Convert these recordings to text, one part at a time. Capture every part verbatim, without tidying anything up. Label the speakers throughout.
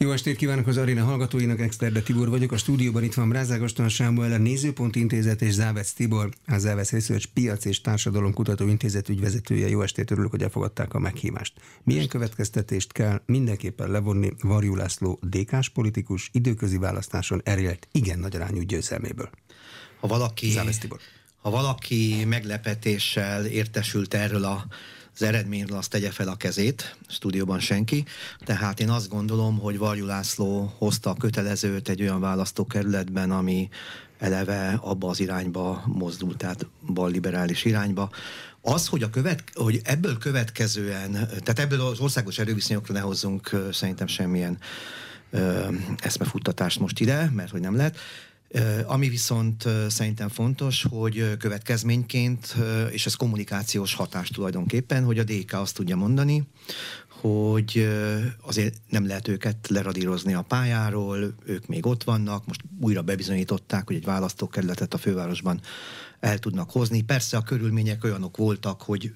Speaker 1: Jó estét kívánok az Aréna hallgatóinak, Exterde Tibor vagyok. A stúdióban itt van Brázák Oston Sámuel, a Nézőpont Intézet és Závec Tibor, a Závec Research Piac és Társadalomkutató Intézet ügyvezetője. Jó estét, örülök, hogy elfogadták a meghívást. Milyen következtetést kell mindenképpen levonni Varjú László dé ká-s politikus időközi választáson elért igen nagy arányú győzelméből?
Speaker 2: Ha valaki,
Speaker 1: Závec Tibor.
Speaker 2: ha valaki meglepetéssel értesült erről a az eredményről, azt tegye fel a kezét, a stúdióban senki. Tehát én azt gondolom, hogy Varjú László hozta a kötelezőt egy olyan választókerületben, ami eleve abba az irányba mozdult, tehát balliberális irányba. Az, hogy, a követ, hogy ebből következően, tehát ebből az országos erőviszonyokra ne hozzunk szerintem semmilyen ö, eszmefuttatást most ide, mert hogy nem lehet. Ami viszont szerintem fontos, hogy következményként, és ez kommunikációs hatás tulajdonképpen, hogy a dé ká azt tudja mondani, hogy azért nem lehet őket leradírozni a pályáról, ők még ott vannak, most újra bebizonyították, hogy egy választókerületet a fővárosban el tudnak hozni. Persze a körülmények olyanok voltak, hogy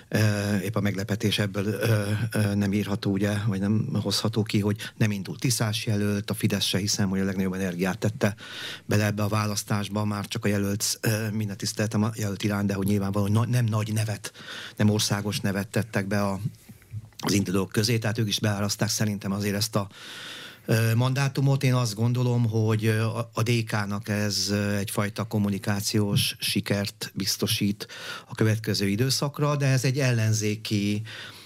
Speaker 2: e, épp a meglepetés ebből e, e, nem írható, ugye, vagy nem hozható ki, hogy nem indult Tiszás jelölt, a Fidesz se hiszem, hogy a legnagyobb energiát tette bele ebbe a választásba, már csak a jelölt, e, minden tiszteltem a jelölt irány, de hogy nyilvánvalóan na, nem nagy nevet, nem országos nevet tettek be a, az indulók közé, tehát ők is beáraszták szerintem azért ezt a mandátumot. Én azt gondolom, hogy a dé ká-nak ez egyfajta kommunikációs sikert biztosít a következő időszakra, de ez egy ellenzéki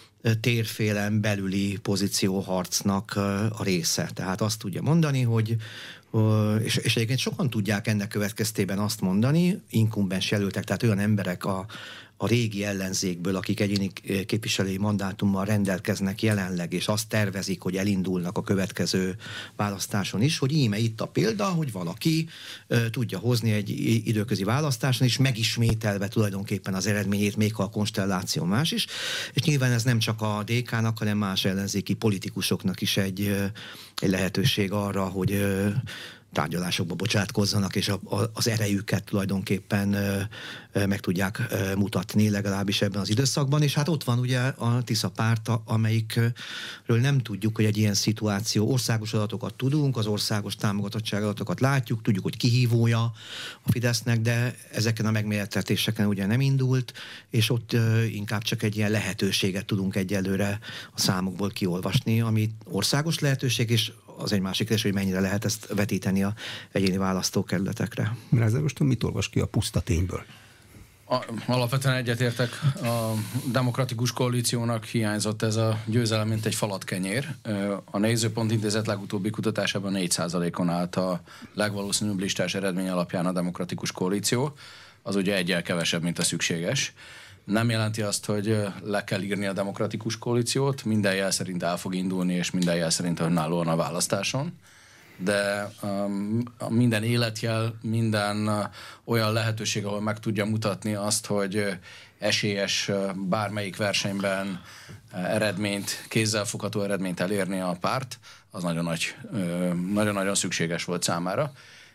Speaker 2: térfélen belüli pozícióharcnak a része. Tehát azt tudja mondani, hogy és, és egyébként sokan tudják ennek következtében azt mondani, inkumbens jelöltek, tehát olyan emberek a a régi ellenzékből, akik egyéni képviselői mandátummal rendelkeznek jelenleg, és azt tervezik, hogy elindulnak a következő választáson is, hogy íme itt a példa, hogy valaki uh, tudja hozni egy időközi választáson, és megismételve tulajdonképpen az eredményét, még ha a konstelláció más is. És nyilván ez nem csak a dé ká-nak, hanem más ellenzéki politikusoknak is egy, uh, egy lehetőség arra, hogy uh, tárgyalásokba bocsátkozzanak, és a, a, az erejüket tulajdonképpen ö, ö, meg tudják ö, mutatni, legalábbis ebben az időszakban. És hát ott van ugye a Tisza párt, amelyikről nem tudjuk, hogy egy ilyen szituáció, országos adatokat tudunk, az országos támogatottság adatokat látjuk, tudjuk, hogy kihívója a Fidesznek, de ezeken a megmérettetéseken ugye nem indult, és ott ö, inkább csak egy ilyen lehetőséget tudunk egyelőre a számokból kiolvasni, ami országos lehetőség, és az egy másik kérdés, hogy mennyire lehet ezt vetíteni a egyéni választókerületekre.
Speaker 1: Brázák Oston mit olvas ki a puszta tényből?
Speaker 3: A, alapvetően egyetértek, a demokratikus koalíciónak hiányzott ez a győzelem, mint egy falatkenyér. A Nézőpont Intézet legutóbbi kutatásában négy százalékon állt a legvalószínűbb listás eredmény alapján a demokratikus koalíció. Az ugye egyel kevesebb, mint a szükséges. Nem jelenti azt, hogy le kell írni a demokratikus koalíciót, minden jel szerint el fog indulni, és minden jel szerint önállóan a választáson, de um, minden életjel, minden uh, olyan lehetőség, ahol meg tudja mutatni azt, hogy uh, esélyes uh, bármelyik versenyben uh, eredményt, kézzelfogható eredményt elérni a párt, az nagyon nagy, uh, nagyon-nagyon szükséges volt számára.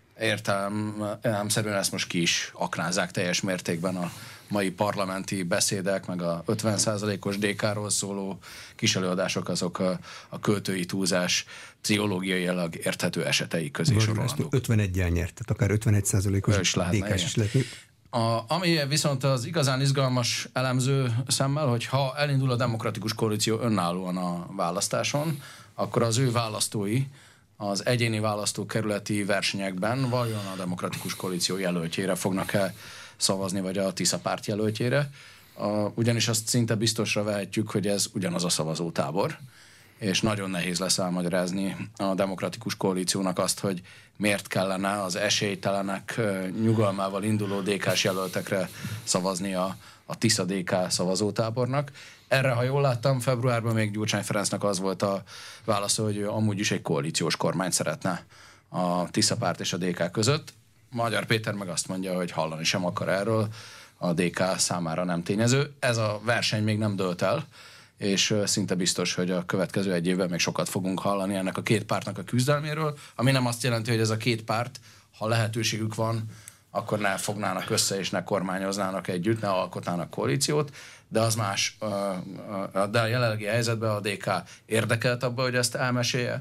Speaker 3: Értelemszerűen ezt most ki is aknázzák teljes mértékben a mai parlamenti beszédek, meg a ötven százalékos dé ká-ról szóló kiselőadások, azok a, a költői túlzás pszichológiailag érthető esetei közé sorolandók.
Speaker 1: ötveneggyel nyert, tehát akár ötvenegy százalékos dé ká-s is lehet.
Speaker 3: A, ami viszont az igazán izgalmas elemző szemmel, hogy ha elindul a demokratikus koalíció önállóan a választáson, akkor az ő választói az egyéni választókerületi versenyekben vajon a demokratikus koalíció jelöltjére fognak-e szavazni, vagy a Tisza párt jelöltjére. A, ugyanis azt szinte biztosra vehetjük, hogy ez ugyanaz a szavazótábor, és nagyon nehéz lesz elmagyarázni a demokratikus koalíciónak azt, hogy miért kellene az esélytelenek nyugalmával induló dé ká-s jelöltekre szavazni a, a Tisza dé ká szavazótábornak. Erre, ha jól láttam, februárban még Gyurcsány Ferencnek az volt a válasza, hogy ő amúgy is egy koalíciós kormányt szeretne a Tisza párt és a dé ká között. Magyar Péter meg azt mondja, hogy hallani sem akar erről, a dé ká számára nem tényező. Ez a verseny még nem dőlt el, és szinte biztos, hogy a következő egy évben még sokat fogunk hallani ennek a két pártnak a küzdelméről, ami nem azt jelenti, hogy ez a két párt, ha lehetőségük van, akkor ne fognának össze és ne kormányoznának együtt, ne alkotnának koalíciót, de az más. De a jelenlegi helyzetben a dé ká érdekelt abban, hogy ezt elmesélje, a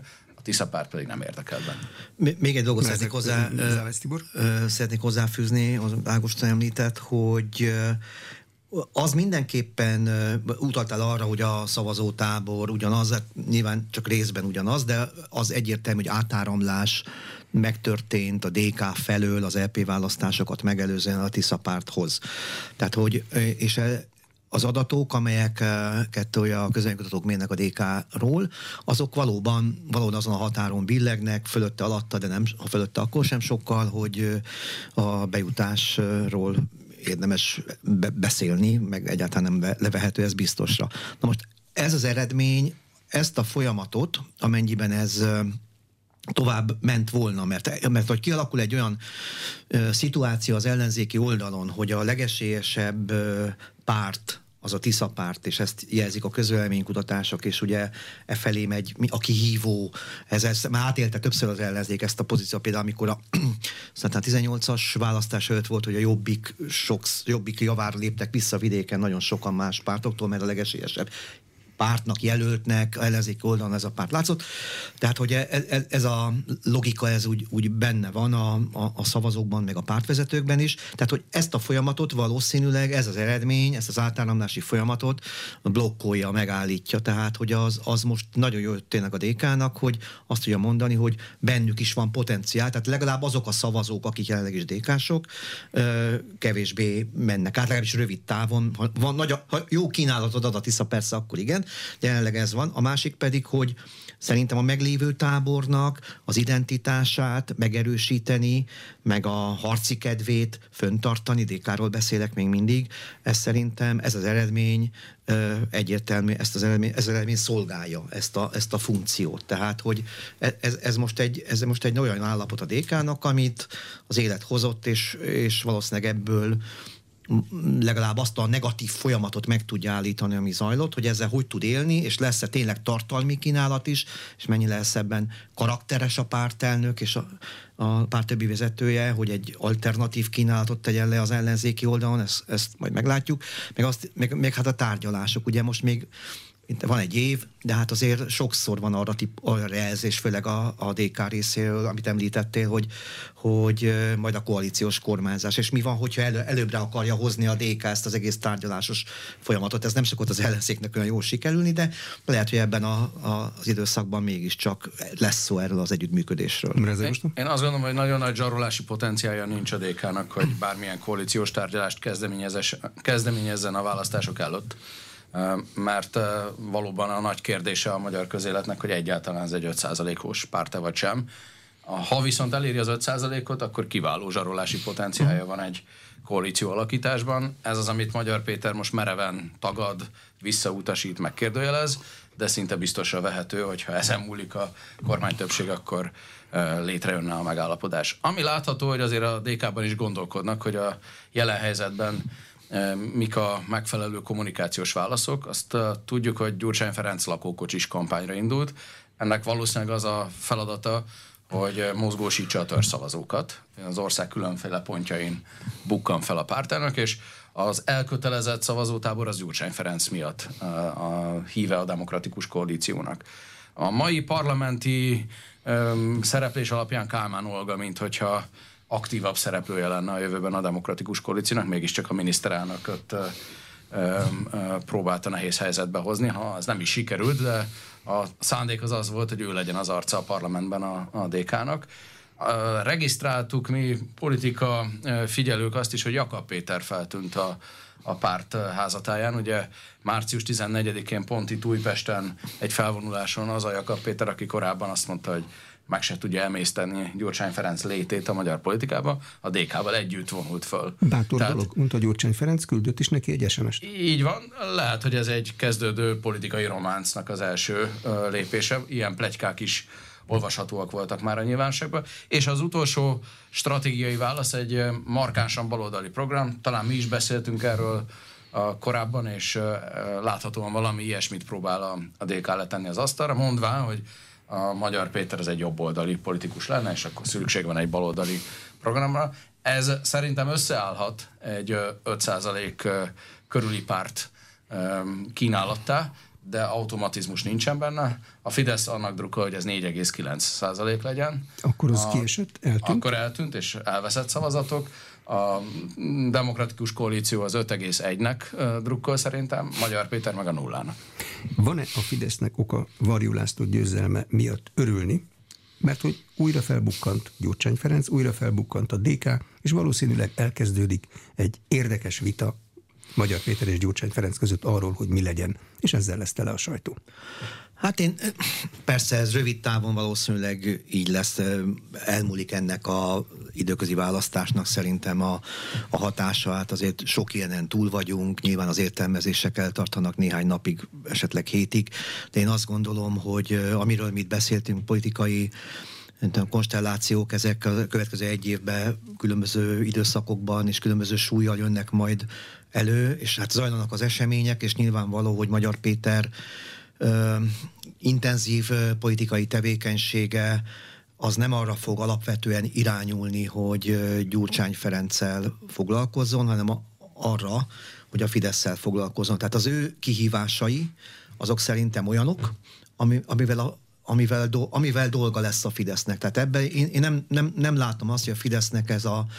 Speaker 3: Tiszapárt pedig nem érdekelt benne.
Speaker 2: Még egy dolgot szeretnék, hozzá, szeretnék hozzáfűzni, az Ágoston említett, hogy az mindenképpen utaltál arra, hogy a szavazótábor ugyanaz, nyilván csak részben ugyanaz, de az egyértelmű, hogy átáramlás megtörtént a dé ká felől az é pé választásokat megelőzően a Tiszapárthoz. Tehát, hogy, és az adatok, amelyeket a közvéleménykutatók mérnek a dé ká-ról, azok valóban, valóban azon a határon billegnek, fölötte, alatta, de nem, ha fölötte, akkor sem sokkal, hogy a bejutásról érdemes be- beszélni, meg egyáltalán nem levehető ez biztosra. Na most ez az eredmény, ezt a folyamatot, amennyiben ez tovább ment volna, mert, mert hogy kialakul egy olyan ö, szituáció az ellenzéki oldalon, hogy a legesélyesebb ö, párt, az a Tiszapárt, és ezt jelzik a közvéleménykutatások, és ugye e felé megy a kihívó, ez, ez már átélte többször az ellenzék ezt a pozíciót, például amikor a szerintem tizennyolcas választás előtt volt, hogy a Jobbik, sok, Jobbik javára léptek vissza vidéken nagyon sokan más pártoktól, mert a legesélyesebb pártnak, jelöltnek, ellenzéki oldalon ez a párt látszott. Tehát, hogy ez, ez a logika, ez úgy, úgy benne van a, a, a szavazókban, meg a pártvezetőkben is. Tehát, hogy ezt a folyamatot valószínűleg, ez az eredmény, ezt az átáramlási folyamatot blokkolja, megállítja. Tehát, hogy az, az most nagyon jó tényleg a dé ká-nak, hogy azt tudja mondani, hogy bennük is van potenciál. Tehát legalább azok a szavazók, akik jelenleg is dé ká-sok, kevésbé mennek át, legalábbis rövid távon. Ha, van nagy, ha jó kínálatod ad a Tisza, persze, akkor igen. Jelenleg ez van. A másik pedig, hogy szerintem a meglévő tábornak az identitását megerősíteni, meg a harci kedvét föntartani, dé ká-ról beszélek még mindig, ez szerintem, ez az eredmény egyértelmű, ezt az eredmény, ez az eredmény szolgálja ezt a, ezt a funkciót. Tehát, hogy ez, ez, most egy, ez most egy olyan állapot a dé ká-nak, amit az élet hozott, és, és valószínűleg ebből legalább azt a negatív folyamatot meg tudja állítani, ami zajlott, hogy ezzel hogy tud élni, és lesz-e tényleg tartalmi kínálat is, és mennyi lesz ebben karakteres a pártelnök és a, a párt többi vezetője, hogy egy alternatív kínálatot tegyen le az ellenzéki oldalon, ezt, ezt majd meglátjuk, meg, azt, meg, meg hát a tárgyalások, ugye most még van egy év, de hát azért sokszor van arra, tip, arra jelzés, főleg a, a dé ká részéről, amit említettél, hogy, hogy majd a koalíciós kormányzás. És mi van, hogyha elő, előbbre akarja hozni a dé ká ezt az egész tárgyalásos folyamatot? Ez nem szokott az ellenzéknek olyan jól sikerülni, de lehet, hogy ebben a, a, az időszakban mégiscsak lesz szó erről az együttműködésről.
Speaker 3: Én, én azt gondolom, hogy nagyon nagy zsarolási potenciálja nincs a dé ká-nak, hogy bármilyen koalíciós tárgyalást kezdeményezzen a választások előtt. Mert valóban a nagy kérdése a magyar közéletnek, hogy egyáltalán ez egy öt százalékos párt-e vagy sem. Ha viszont eléri az öt százalékot, akkor kiváló zsarolási potenciálja van egy koalíció alakításban. Ez az, amit Magyar Péter most mereven tagad, visszautasít, megkérdőjelez, de szinte biztosra vehető, hogy ha ezen múlik a kormánytöbbség, akkor létrejönne a megállapodás. Ami látható, hogy azért a dé ká-ban is gondolkodnak, hogy a jelen helyzetben mik a megfelelő kommunikációs válaszok. Azt uh, tudjuk, hogy Gyurcsány Ferenc lakókocsis kampányra indult. Ennek valószínűleg az a feladata, hogy mozgósítsa a törzszavazókat. Az ország különféle pontjain bukkan fel a pártának, és az elkötelezett szavazótábor az Gyurcsány Ferenc miatt uh, a híve a demokratikus koalíciónak. A mai parlamenti um, szereplés alapján Kálmán Olga, mint hogyha aktívabb szereplője lenne a jövőben a demokratikus koalíciónak, mégiscsak a miniszterelnököt ö, ö, ö, próbálta nehéz helyzetbe hozni, ha ez nem is sikerült, de a szándék az az volt, hogy ő legyen az arca a parlamentben a, a dé ká-nak. Ö, regisztráltuk mi politika figyelők azt is, hogy Jakab Péter feltűnt a, a párt házatáján. Ugye március tizennegyedikén pont itt Újpesten egy felvonuláson az a Jakab Péter, aki korábban azt mondta, hogy meg se tudja emészteni Gyurcsány Ferenc létét a magyar politikában, a dé ká-val együtt vonult föl.
Speaker 1: Bátor Tehát, dolog, mondta Gyurcsány Ferenc, küldött is neki egy es em est.
Speaker 3: Így van, lehet, hogy ez egy kezdődő politikai románcnak az első uh, lépése, ilyen pletykák is olvashatóak voltak már a nyilvánosságban, és az utolsó stratégiai válasz egy markánsan baloldali program, talán mi is beszéltünk erről a korábban, és uh, láthatóan valami ilyesmit próbál a, a dé ká letenni az asztalra, mondván, hogy a Magyar Péter az egy jobboldali politikus lenne, és akkor szükség van egy baloldali programra. Ez szerintem összeállhat egy öt százalék körüli párt kínálattá, de automatizmus nincsen benne. A Fidesz annak drukkol, hogy ez négy egész kilenc százalék legyen.
Speaker 1: Akkor az
Speaker 3: a,
Speaker 1: kiesett, eltűnt?
Speaker 3: Akkor eltűnt, és elveszett szavazatok. A Demokratikus Koalíció az öt egész egynek drukkol szerintem, Magyar Péter meg a nullának.
Speaker 1: Van-e a Fidesznek oka Varjú László győzelme miatt örülni? Mert hogy újra felbukkant Gyurcsány Ferenc, újra felbukkant a dé ká, és valószínűleg elkezdődik egy érdekes vita Magyar Péter és Gyurcsány Ferenc között arról, hogy mi legyen, és ezzel lesz tele a sajtó.
Speaker 2: Hát én, persze ez rövid távon valószínűleg így lesz, elmúlik ennek a időközi választásnak szerintem a, a hatása, hát azért sok ilyenen túl vagyunk, nyilván az értelmezések eltartanak néhány napig, esetleg hétig, de én azt gondolom, hogy amiről mi itt beszéltünk, politikai konstellációk, ezek a következő egy évben különböző időszakokban és különböző súllyal jönnek majd elő, és hát zajlanak az események, és nyilvánvaló, hogy Magyar Péter ö, intenzív ö, politikai tevékenysége az nem arra fog alapvetően irányulni, hogy ö, Gyurcsány Ferenccel foglalkozzon, hanem a, arra, hogy a Fidesszel foglalkozzon. Tehát az ő kihívásai, azok szerintem olyanok, ami, amivel a Amivel, do, amivel dolga lesz a Fidesznek. Tehát ebben én, én nem, nem, nem látom azt, hogy a Fidesznek ez a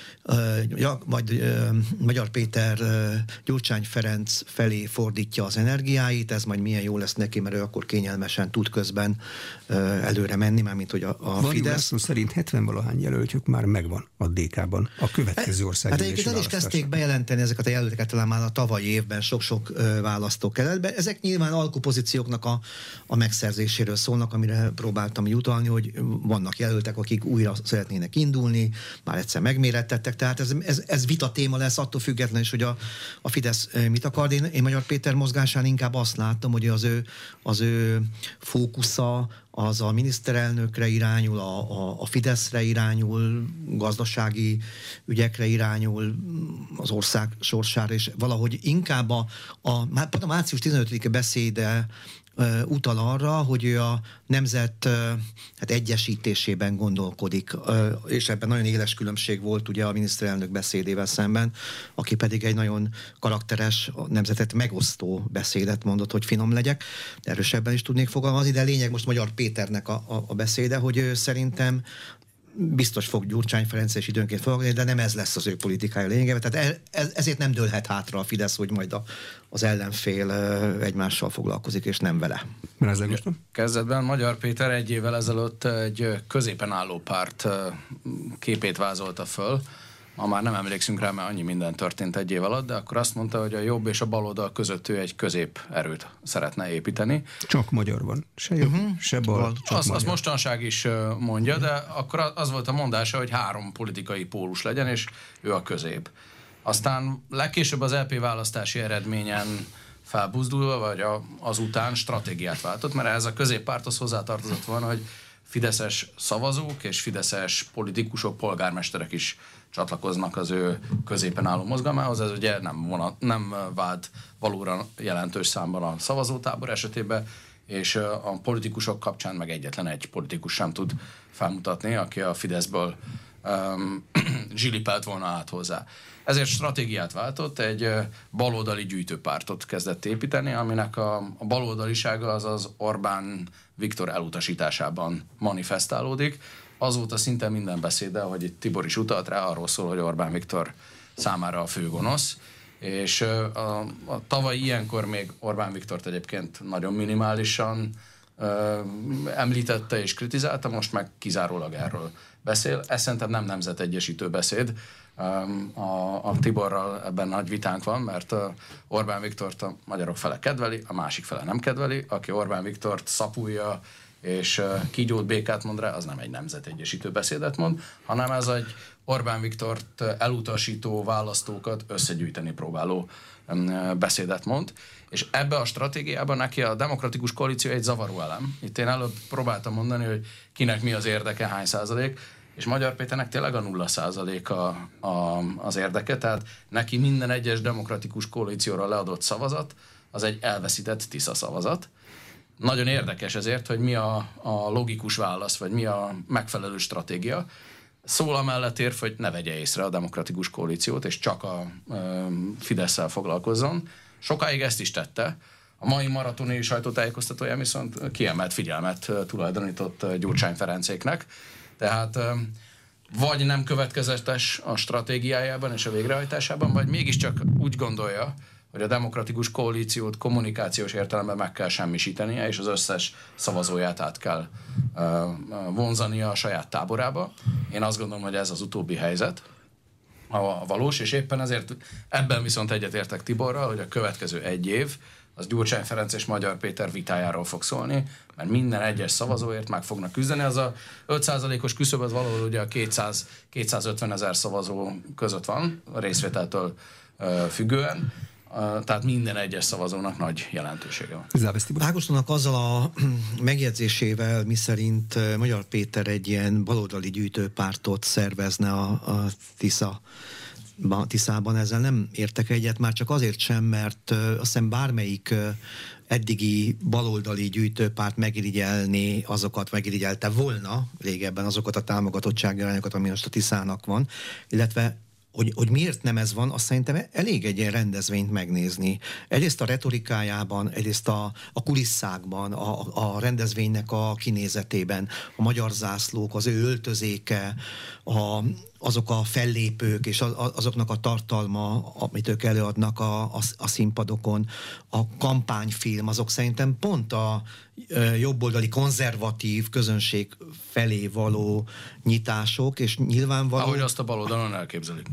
Speaker 2: uh, ja, majd uh, Magyar Péter uh, Gyurcsány Ferenc felé fordítja az energiáit, ez majd milyen jó lesz neki, mert ő akkor kényelmesen tud közben uh, előre menni, mármint hogy a, a Fidesz.
Speaker 1: László szerint hetven-valahány jelöltjük már megvan a dé ká-ban a következő országgyűlési
Speaker 2: hát egyébként el is kezdték bejelenteni ezeket a jelölteket talán már a tavalyi évben sok-sok uh, választókerületben. Ezek nyilván alkupozícióknak a, a megszerzéséről szólnak, amire próbáltam utalni, hogy vannak jelöltek, akik újra szeretnének indulni, már egyszer megmérettettek, tehát ez, ez, ez vita téma lesz, attól függetlenül is, hogy a, a Fidesz mit akar. Én, én Magyar Péter mozgásán inkább azt látom, hogy az ő, az ő fókusza az a miniszterelnökre irányul, a, a, a Fideszre irányul, gazdasági ügyekre irányul, az ország sorsára, és valahogy inkább a, a, a március tizenötödike beszéde uh, utal arra, hogy ő a nemzet uh, hát egyesítésében gondolkodik, uh, és ebben nagyon éles különbség volt ugye a miniszterelnök beszédével szemben, aki pedig egy nagyon karakteres, a nemzetet megosztó beszédet mondott, hogy finom legyek. Erősebben is tudnék fogalmazni, de lényeg most Magyar Péternek a, a, a beszéde, hogy ő szerintem biztos fog Gyurcsány Ferenc és időnként foglalkozni, de nem ez lesz az ő politikája lényegében. Tehát ez, ezért nem dőlhet hátra a Fidesz, hogy majd a, az ellenfél egymással foglalkozik, és nem vele.
Speaker 3: Kezdetben Magyar Péter egy évvel ezelőtt egy középen álló párt képét vázolta föl. Ma már nem emlékszünk rá, mert annyi minden történt egy év alatt, de akkor azt mondta, hogy a jobb és a baloldal között ő egy közép erőt szeretne építeni.
Speaker 1: Csak magyar van. Se jobb, uh-huh. se bal, csak
Speaker 3: azt,
Speaker 1: magyar.
Speaker 3: azt mostanság is mondja, de akkor az volt a mondása, hogy három politikai pólus legyen, és ő a közép. Aztán legkésőbb az é pé választási eredményen felbuzdulva, vagy a, azután stratégiát váltott, mert ez a középpárthoz hozzátartozott volna, hogy fideszes szavazók és fideszes politikusok, polgármesterek is csatlakoznak az ő középen álló mozgalmához. Ez ugye nem, vonat, nem vált valóra jelentős számban a szavazótábor esetében, és a politikusok kapcsán meg egyetlen egy politikus sem tud felmutatni, aki a Fideszből um, zsilipelt volna át hozzá. Ezért stratégiát váltott, egy baloldali gyűjtőpártot kezdett építeni, aminek a, a baloldalisága az az Orbán Viktor elutasításában manifestálódik. Azóta szinte minden beszéde, ahogy itt Tibor is utalt rá, arról szól, hogy Orbán Viktor számára a főgonosz, és a, a tavaly ilyenkor még Orbán Viktort egyébként nagyon minimálisan ö, említette és kritizálta, most meg kizárólag erről beszél. Ez szerintem nem nemzetegyesítő beszéd. A, a Tiborral ebben nagy vitánk van, mert Orbán Viktort a magyarok fele kedveli, a másik fele nem kedveli. Aki Orbán Viktort szapulja és kígyót, békát mond rá, az nem egy nemzetegyesítő beszédet mond, hanem ez egy Orbán Viktort elutasító választókat összegyűjteni próbáló beszédet mond. És ebbe a stratégiában neki a Demokratikus Koalíció egy zavaró elem. Itt én előbb próbáltam mondani, hogy kinek mi az érdeke, hány százalék, és Magyar Péternek tényleg a nulla százalék a, a, az érdeke, tehát neki minden egyes Demokratikus Koalícióra leadott szavazat, az egy elveszített Tisza szavazat. Nagyon érdekes ezért, hogy mi a, a logikus válasz, vagy mi a megfelelő stratégia. Szól amellett érv, hogy ne vegye észre a Demokratikus Koalíciót, és csak a e, Fidesszel foglalkozzon. Sokáig ezt is tette. A mai maratoni sajtótájékoztatóján viszont kiemelt figyelmet tulajdonított Gyurcsány Ferencéknek. Tehát vagy nem következetes a stratégiájában és a végrehajtásában, vagy mégiscsak úgy gondolja, hogy a demokratikus koalíciót kommunikációs értelemben meg kell semmisítenie, és az összes szavazóját át kell uh, vonzania a saját táborába. Én azt gondolom, hogy ez az utóbbi helyzet a valós, és éppen ezért ebben viszont egyetértek Tiborral, hogy a következő egy év az Gyurcsány Ferenc és Magyar Péter vitájáról fog szólni, mert minden egyes szavazóért meg fognak küzdeni. Az a öt százalékos küszöb az valahol ugye a kétszáz-kétszázötven ezer szavazó között van, a részvételtől uh, függően. Uh, tehát minden egyes szavazónak nagy jelentősége van.
Speaker 2: Ágostonnak azzal a megjegyzésével, miszerint Magyar Péter egy ilyen baloldali gyűjtőpártot szervezne a, a Tisza, Tiszában, ezzel nem értek egyet, már csak azért sem, mert uh, azt hiszem bármelyik uh, eddigi baloldali gyűjtőpárt megirigyelné azokat, megirigyelte volna régebben azokat a támogatottsági arányokat, ami most a Tiszának van, illetve Hogy, hogy miért nem ez van, azt szerintem elég egy ilyen rendezvényt megnézni. Egyrészt a retorikájában, egyrészt a, a kulisszákban, a, a rendezvénynek a kinézetében, a magyar zászlók, az ő öltözéke, a, azok a fellépők és a, azoknak a tartalma, amit ők előadnak a, a, a színpadokon, a kampányfilm, azok szerintem pont a jobboldali konzervatív közönség felé való nyitások, és nyilvánvaló...
Speaker 3: Ahogy azt a baloldalon elképzelik.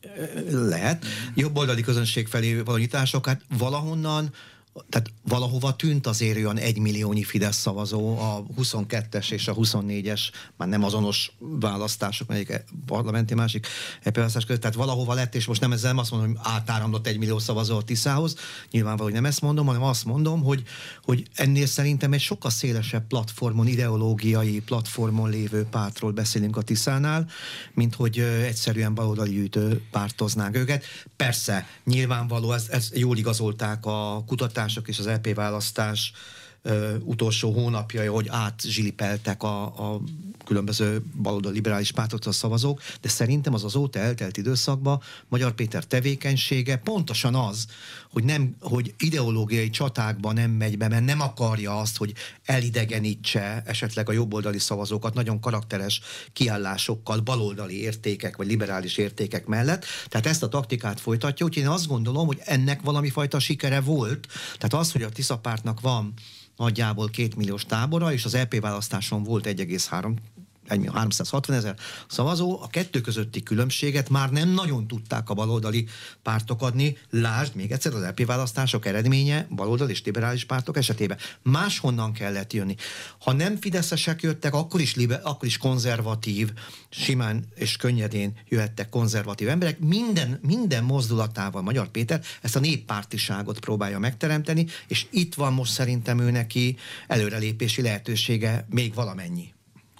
Speaker 2: Lehet. Jobboldali közönség felé való nyitások, hát valahonnan, tehát valahova tűnt azért olyan egymilliónyi Fidesz szavazó a huszonkettes és a huszonnégyes, már nem azonos választások, melyik parlamenti, másik é pé választás között, tehát valahova lett, és most nem ezzel azt mondom, hogy átáramlott egy millió szavazó a Tiszához, nyilvánvaló, hogy nem ezt mondom, hanem azt mondom, hogy, hogy ennél szerintem egy sokkal szélesebb platformon, ideológiai platformon lévő pártról beszélünk a Tiszánál, mint hogy egyszerűen baloldali gyűjtő pártoznánk őket. Persze, nyilvánvaló, ez, ez jól igazolták a kutatások és az é pé választás ö, utolsó hónapjai, hogy átzsilipeltek a, a különböző baloldali liberális pártot a szavazók, de szerintem az azóta eltelt időszakban Magyar Péter tevékenysége pontosan az, hogy, nem, hogy ideológiai csatákba nem megy be, mert nem akarja azt, hogy elidegenítse esetleg a jobboldali szavazókat nagyon karakteres kiállásokkal, baloldali értékek vagy liberális értékek mellett. Tehát ezt a taktikát folytatja, úgyhogy én azt gondolom, hogy ennek valami fajta sikere volt. Tehát az, hogy a Tisza pártnak van nagyjából két milliós tábora, és az é pé választáson volt egy egész három háromszázhatvan ezer szavazó, a kettő közötti különbséget már nem nagyon tudták a baloldali pártok adni. Lásd még egyszer az é pé választások eredménye baloldali és liberális pártok esetében. Máshonnan kellett jönni. Ha nem fideszesek jöttek, akkor is, libe, akkor is konzervatív, simán és könnyedén jöhettek konzervatív emberek. Minden, minden mozdulatával Magyar Péter ezt a néppártiságot próbálja megteremteni, és itt van most szerintem ő neki előrelépési lehetősége még valamennyi.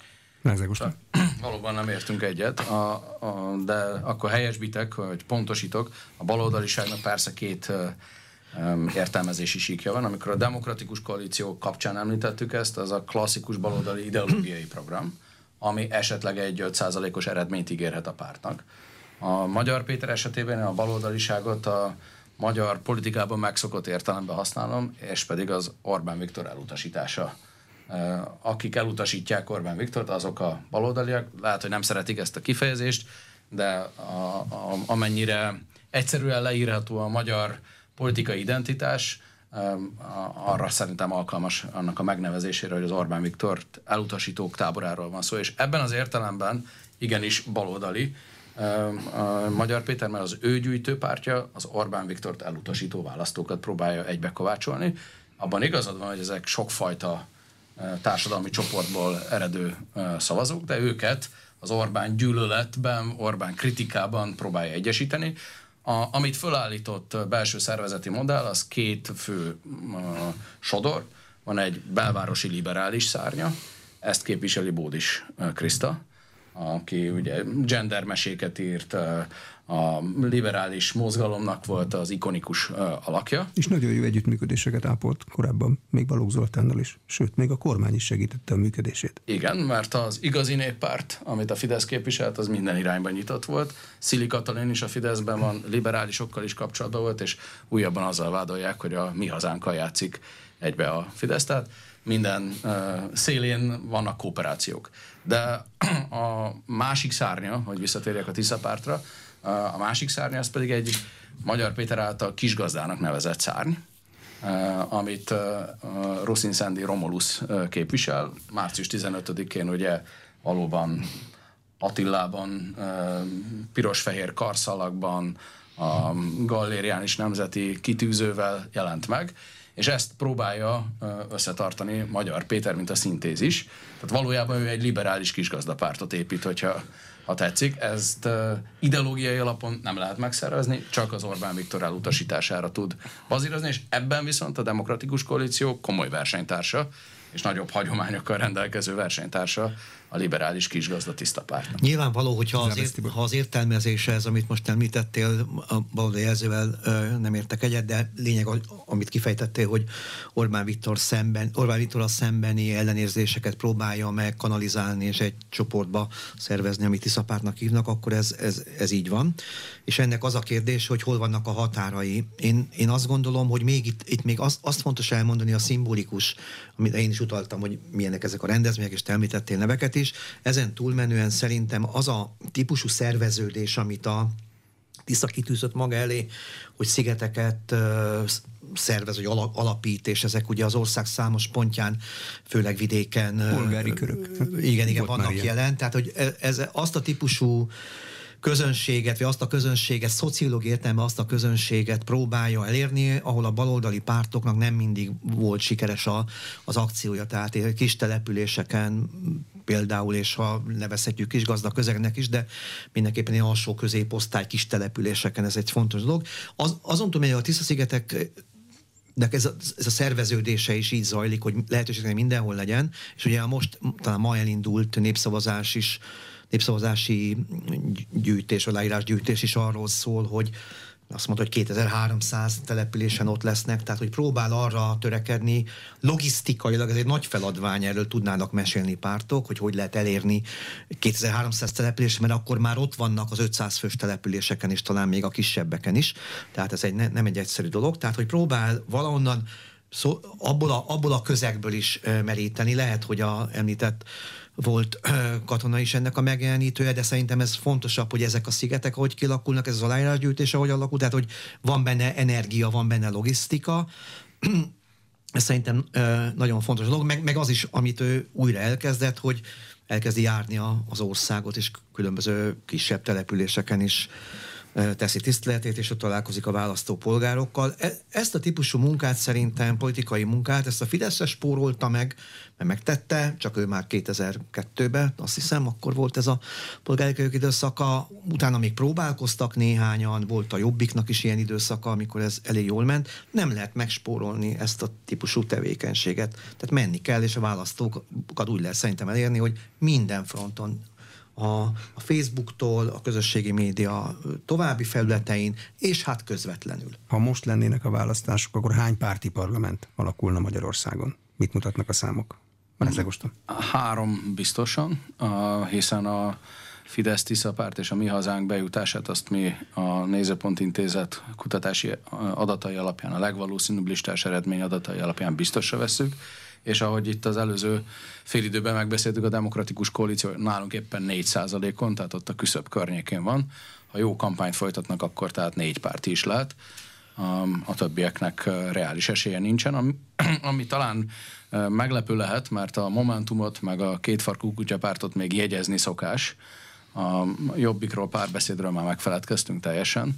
Speaker 3: Valóban nem értünk egyet, a, a, de akkor helyesbitek, hogy pontosítok, a baloldaliságnak persze két um, értelmezési síkja van. Amikor a demokratikus koalíció kapcsán említettük ezt, az a klasszikus baloldali ideológiai program, ami esetleg egy öt százalékos eredményt ígérhet a pártnak. A Magyar Péter esetében a baloldaliságot a magyar politikában megszokott értelemben használom, és pedig az Orbán Viktor elutasítása. Akik elutasítják Orbán Viktort, azok a baloldaliak. Lehet, hogy nem szeretik ezt a kifejezést, de a, a, amennyire egyszerűen leírható a magyar politikai identitás, arra szerintem alkalmas annak a megnevezésére, hogy az Orbán Viktort elutasítók táboráról van szó, és ebben az értelemben igenis baloldali a Magyar Péter, mert az ő gyűjtőpártja az Orbán Viktort elutasító választókat próbálja egybekovácsolni. Abban igazad van, hogy ezek sokfajta társadalmi csoportból eredő szavazók, de őket az Orbán gyűlöletben, Orbán kritikában próbálja egyesíteni. A, amit fölállított belső szervezeti modell, az két fő uh, sodor. Van egy belvárosi liberális szárnya, ezt képviseli Bódis uh, Kriszta, aki ugye gendermeséket írt, a liberális mozgalomnak volt az ikonikus alakja.
Speaker 1: És nagyon jó együttműködéseket ápolt korábban, még Balogh Zoltánnal is, sőt, még a kormány is segítette a működését.
Speaker 3: Igen, mert az igazi néppárt, amit a Fidesz képviselt, az minden irányban nyitott volt. Szili Katalin is a Fideszben van, liberálisokkal is kapcsolatban volt, és újabban azzal vádolják, hogy a Mi Hazánkkal játszik egybe a Fidesz. Tehát minden uh, szélén vannak kooperációk. De a másik szárnya, hogy visszatérjek a Tisza pártra, a másik szárnya az pedig egy Magyar Péter által kisgazdának nevezett szárny, amit Rosin Szendi Romulus képvisel. március tizenötödikén ugye valóban Attilában, piros-fehér karszalagban, a Gallériánis nemzeti kitűzővel jelent meg, és ezt próbálja összetartani Magyar Péter, mint a szintézis. Tehát valójában ő egy liberális kisgazdapártot épít, hogyha ha tetszik. Ezt uh, ideológiai alapon nem lehet megszervezni, csak az Orbán Viktor elutasítására tud bazírozni, és ebben viszont a Demokratikus Koalíció komoly versenytársa, és nagyobb hagyományokkal rendelkező versenytársa a liberális kisgazda Tiszta Pártnak.
Speaker 2: Nyilvánvaló, hogyha az, ért, ha az értelmezése ez, amit most említettél, a baloldali jelzővel nem értek egyet, de lényeg, amit kifejtettél, hogy Orbán Viktor szemben, Orbán Viktorral szembeni ellenérzéseket próbálja meg kanalizálni és egy csoportba szervezni, amit Tisza Pártnak hívnak, akkor ez, ez, ez így van. És ennek az a kérdés, hogy hol vannak a határai. Én, én azt gondolom, hogy még itt, itt még azt, azt fontos elmondani, a szimbolikus, amit én is utaltam, hogy milyenek ezek a rendezvények, és te említettél neveket is. Ezen túlmenően szerintem az a típusú szerveződés, amit a Tisza kitűzött maga elé, hogy szigeteket uh, szervez, hogy alapít, és ezek ugye az ország számos pontján, főleg vidéken.
Speaker 1: Polgári körök.
Speaker 2: Uh, igen, igen, vannak jelen. Tehát, hogy ez, azt a típusú közönséget, vagy azt a közönséget, szociológiai értelemben azt a közönséget próbálja elérni, ahol a baloldali pártoknak nem mindig volt sikeres a, az akciója. Tehát kis településeken például, és ha nevezhetjük kis gazdag közegnek is, de mindenképpen ilyen alsó középosztály kis településeken ez egy fontos dolog. Az, azon tudom, hogy a Tisza-szigetek de ez a, ez a szerveződése is így zajlik, hogy lehetőségnek mindenhol legyen, és ugye a most talán ma elindult népszavazás is, népszavazási gyűjtés, vagy leírásgyűjtés is arról szól, hogy azt mondta, hogy kétezer-háromszáz településen ott lesznek, tehát hogy próbál arra törekedni, logisztikailag ez egy nagy feladvány, erről tudnának mesélni pártok, hogy hogy lehet elérni kétezer-háromszáz település, mert akkor már ott vannak az ötszáz fős településeken is, talán még a kisebbeken is, tehát ez egy, ne, nem egy egyszerű dolog, tehát hogy próbál valahonnan szó, abból, a, abból a közegből is meríteni, lehet, hogy a említett volt katona is ennek a megjelenítője, de szerintem ez fontosabb, hogy ezek a szigetek hogy kialakulnak, ez az aláírásgyűjtés, ahogy alakul, tehát hogy van benne energia, van benne logisztika. Ez szerintem nagyon fontos dolog, meg, meg az is, amit ő újra elkezdett, hogy elkezdi járni az országot, és különböző kisebb településeken is teszi tiszteletét, és ott találkozik a választópolgárokkal. Ezt a típusú munkát szerintem, politikai munkát, ezt a Fideszre spórolta meg, mert megtette, csak ő már kétezer-kettőben, azt hiszem, akkor volt ez a polgári időszaka, utána még próbálkoztak néhányan, volt a Jobbiknak is ilyen időszaka, amikor ez elég jól ment. Nem lehet megspórolni ezt a típusú tevékenységet. Tehát menni kell, és a választókat úgy lehet szerintem elérni, hogy minden fronton, A, a Facebooktól, a közösségi média további felületein, és hát közvetlenül.
Speaker 1: Ha most lennének a választások, akkor hány párti parlament alakulna Magyarországon? Mit mutatnak a számok?
Speaker 3: Három biztosan, hiszen a Fidesz Tisza Párt és a Mi Hazánk bejutását azt mi a Nézőpont Intézet kutatási adatai alapján, a legvalószínűbb listás eredmény adatai alapján biztosra vesszük, és ahogy itt az előző félidőben megbeszéltük, a Demokratikus Koalíció nálunk éppen négy százalékon, tehát ott a küszöb környékén van. Ha jó kampányt folytatnak, akkor tehát négy párti is lehet. A többieknek reális esélye nincsen, ami, ami talán meglepő lehet, mert a Momentumot, meg a kétfarkú kutyapártot még jegyezni szokás. A Jobbikról, Párbeszédről már megfeledkeztünk teljesen,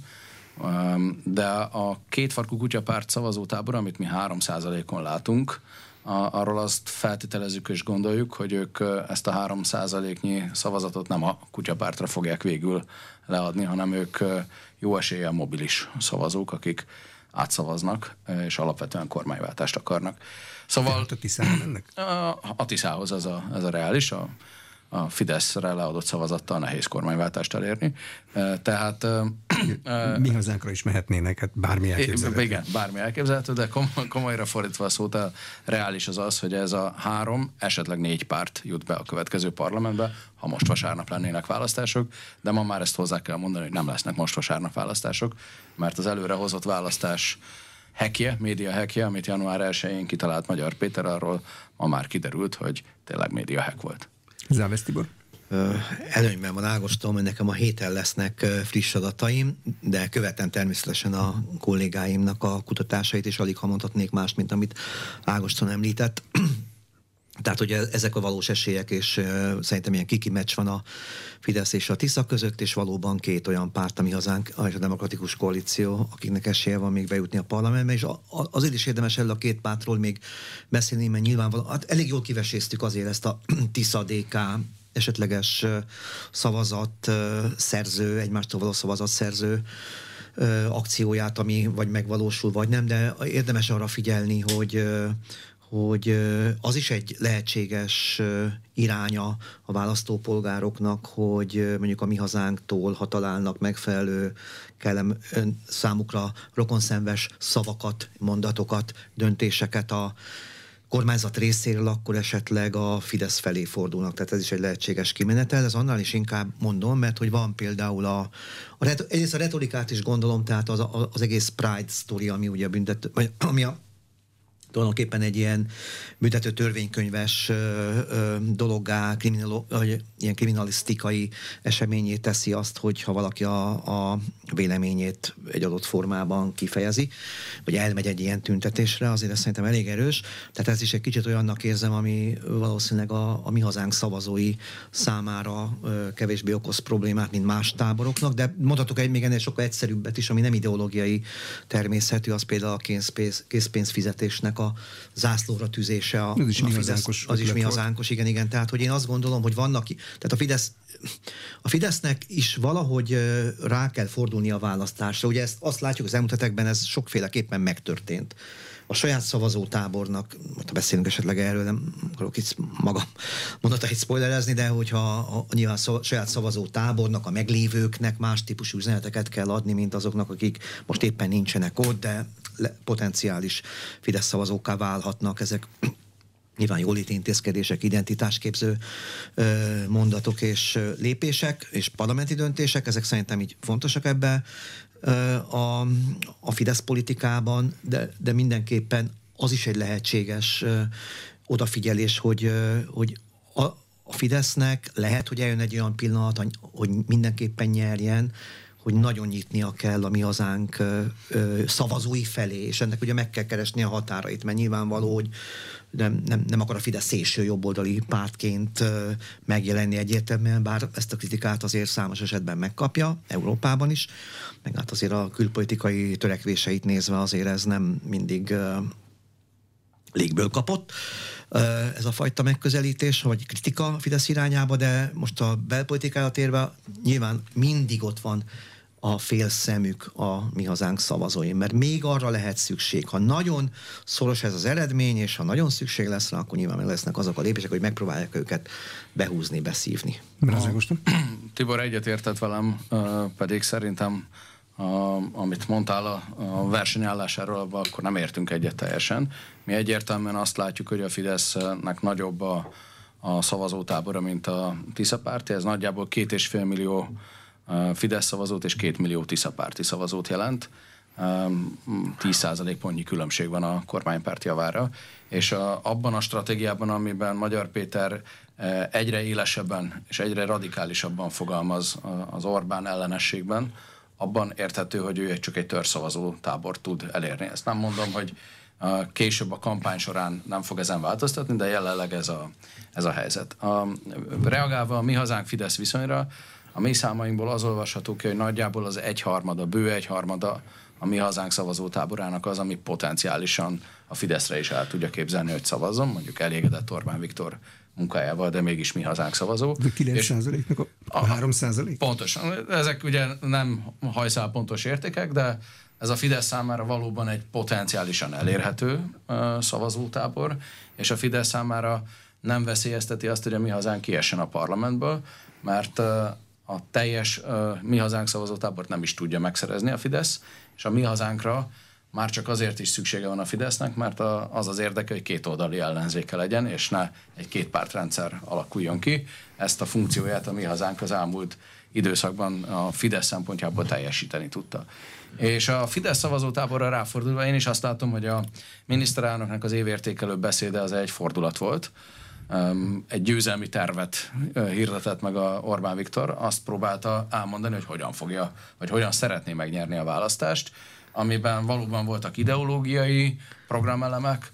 Speaker 3: de a kétfarkú kutyapárt szavazótábor, amit mi három százalékon látunk, A, arról azt feltételezzük és gondoljuk, hogy ők ezt a három százaléknyi szavazatot nem a kutyapártra fogják végül leadni, hanem ők jó eséllyel mobilis szavazók, akik átszavaznak, és alapvetően kormányváltást akarnak. Szóval
Speaker 1: a Tiszához ennek?
Speaker 3: A, a Tiszához ez a, ez a reális, a, a Fideszre leadott szavazattal nehéz kormányváltást elérni. Tehát...
Speaker 1: Mi hazánkra is mehetnének, hát bármi elképzelhető.
Speaker 3: Igen, bármi elképzelhető, de komolyra fordítva a szót, a reális az az, hogy ez a három, esetleg négy párt jut be a következő parlamentbe, ha most vasárnap lennének választások, de ma már ezt hozzá kell mondani, hogy nem lesznek most vasárnap választások, mert az előre hozott választás hackje, média hackje, amit január elsején kitalált Magyar Péter, arról ma már kiderült, hogy tényleg média hack volt.
Speaker 1: Závesz Tibor?
Speaker 2: Előnyben van Ágoston, hogy nekem a héten lesznek friss adataim, de követem természetesen a kollégáimnak a kutatásait, és alig ha mondhatnék más, mint amit Ágoston említett. Tehát, hogy ezek a valós esélyek, és uh, szerintem ilyen kiki meccs van a Fidesz és a Tisza között, és valóban két olyan párt, ami hazánk, a Demokratikus Koalíció, akiknek esélye van még bejutni a parlamentbe, és a, a, azért is érdemes el a két pártról még beszélni, mert nyilvánvalóan, hát elég jól kiveséztük azért ezt a Tisza dé ká esetleges uh, szavazat uh, szerző, egymástól való szavazat szerző uh, akcióját, ami vagy megvalósul, vagy nem, de érdemes arra figyelni, hogy uh, hogy az is egy lehetséges iránya a választópolgároknak, hogy mondjuk a Mi Hazánktól, ha találnak megfelelő kellem számukra rokonszenves szavakat, mondatokat, döntéseket a kormányzat részéről, akkor esetleg a Fidesz felé fordulnak. Tehát ez is egy lehetséges kimenetel. Ez annál is inkább mondom, mert hogy van például a, a egyrészt a retorikát is gondolom, tehát az, az egész Pride sztori, ami ugye büntető, vagy ami a tulajdonképpen egy ilyen büntető törvénykönyves ö, ö, dologgá, kriminalo, ilyen kriminalisztikai eseményét teszi azt, hogyha valaki a, a véleményét egy adott formában kifejezi, vagy elmegy egy ilyen tüntetésre, azért ez szerintem elég erős. Tehát ez is egy kicsit olyannak érzem, ami valószínűleg a, a Mi Hazánk szavazói számára ö, kevésbé okoz problémát, mint más táboroknak, de mondhatok egy még ennél sokkal egyszerűbbet is, ami nem ideológiai természetű, az például a készpénz, készpénzfizetésnek a a zászlóra tűzése a,
Speaker 1: az is
Speaker 2: a
Speaker 1: mi
Speaker 2: Fidesz,
Speaker 1: hazánkos.
Speaker 2: Az is Mi Hazánkos, igen, igen. Tehát, hogy én azt gondolom, hogy vannak, tehát a Fidesz, a Fidesznek is valahogy rá kell fordulni a választásra. Ugye ezt azt látjuk az elmúlt hetekben, ez sokféleképpen megtörtént. A saját szavazótábornak, ha beszélünk esetleg erről, nem akarok itt magam mondatait spoilerezni, de hogyha a, nyilván a saját szavazótábornak, a meglévőknek más típusú üzeneteket kell adni, mint azoknak, akik most éppen nincsenek ott, de le, potenciális Fidesz szavazókká válhatnak ezek. Nyilván jóléti intézkedések, identitásképző ö, mondatok és ö, lépések, és parlamenti döntések, ezek szerintem így fontosak ebbe ö, a, a Fidesz politikában, de, de mindenképpen az is egy lehetséges ö, odafigyelés, hogy, ö, hogy a, a Fidesznek lehet, hogy eljön egy olyan pillanat, hogy mindenképpen nyerjen, hogy nagyon nyitnia kell a Mi Hazánk ö, ö, szavazói felé, és ennek ugye meg kell keresni a határait, mert nyilvánvaló, hogy nem, nem, nem akar a Fidesz szélső jobboldali pártként ö, megjelenni egyértelműen, bár ezt a kritikát azért számos esetben megkapja, Európában is, meg hát azért a külpolitikai törekvéseit nézve azért ez nem mindig ö, légből kapott. Ez a fajta megközelítés, vagy kritika a Fidesz irányába, de most a belpolitikára térve nyilván mindig ott van a fél szemük a Mi Hazánk szavazóin, mert még arra lehet szükség. Ha nagyon szoros ez az eredmény, és ha nagyon szükség lesz rá, akkor nyilván meg lesznek azok a lépések, hogy megpróbálják őket behúzni, beszívni.
Speaker 3: Tibor egyetértett velem, pedig szerintem A, amit mondtál a, a versenyállásáról, akkor nem értünk egyet teljesen. Mi egyértelműen azt látjuk, hogy a Fidesznek nagyobb a, a szavazótábora, mint a Tisza párti. Ez nagyjából két és fél millió Fidesz szavazót és két millió Tisza párti szavazót jelent. tíz százalék pontnyi különbség van a kormánypárt javára. És a, abban a stratégiában, amiben Magyar Péter egyre élesebben és egyre radikálisabban fogalmaz az Orbán ellenességben, abban érthető, hogy ő csak egy törzszavazó tábort tud elérni. Ezt nem mondom, hogy uh, később a kampány során nem fog ezen változtatni, de jelenleg ez a, ez a helyzet. A, reagálva a Mi Hazánk Fidesz viszonyra, a mi számainkból az olvasható ki, hogy nagyjából az egyharmada, bő egyharmada a Mi Hazánk szavazótáborának az, ami potenciálisan a Fideszre is el tudja képzelni, hogy szavazzon, mondjuk elégedett Orbán Viktor munkájával, de mégis Mi Hazánk szavazó.
Speaker 1: De kilenc százaléknak a, a három százalék?
Speaker 3: Pontosan. Ezek ugye nem hajszál pontos értékek, de ez a Fidesz számára valóban egy potenciálisan elérhető uh, szavazótábor, és a Fidesz számára nem veszélyezteti azt, hogy a Mi Hazánk kiessen a parlamentből, mert a teljes Mi Hazánk szavazótábort nem is tudja megszerezni a Fidesz, és a Mi Hazánkra már csak azért is szüksége van a Fidesznek, mert az az érdeke, hogy kétoldali ellenzéke legyen, és ne egy kétpártrendszer alakuljon ki. Ezt a funkcióját a Mi Hazánk az elmúlt időszakban a Fidesz szempontjából teljesíteni tudta. És a Fidesz szavazótáborra ráfordulva én is azt látom, hogy a miniszterelnöknek az évértékelő beszéde az egy fordulat volt. Egy győzelmi tervet hirdetett meg a Orbán Viktor, azt próbálta elmondani, hogy hogyan fogja, vagy hogyan szeretné megnyerni a választást, amiben valóban voltak ideológiai programelemek,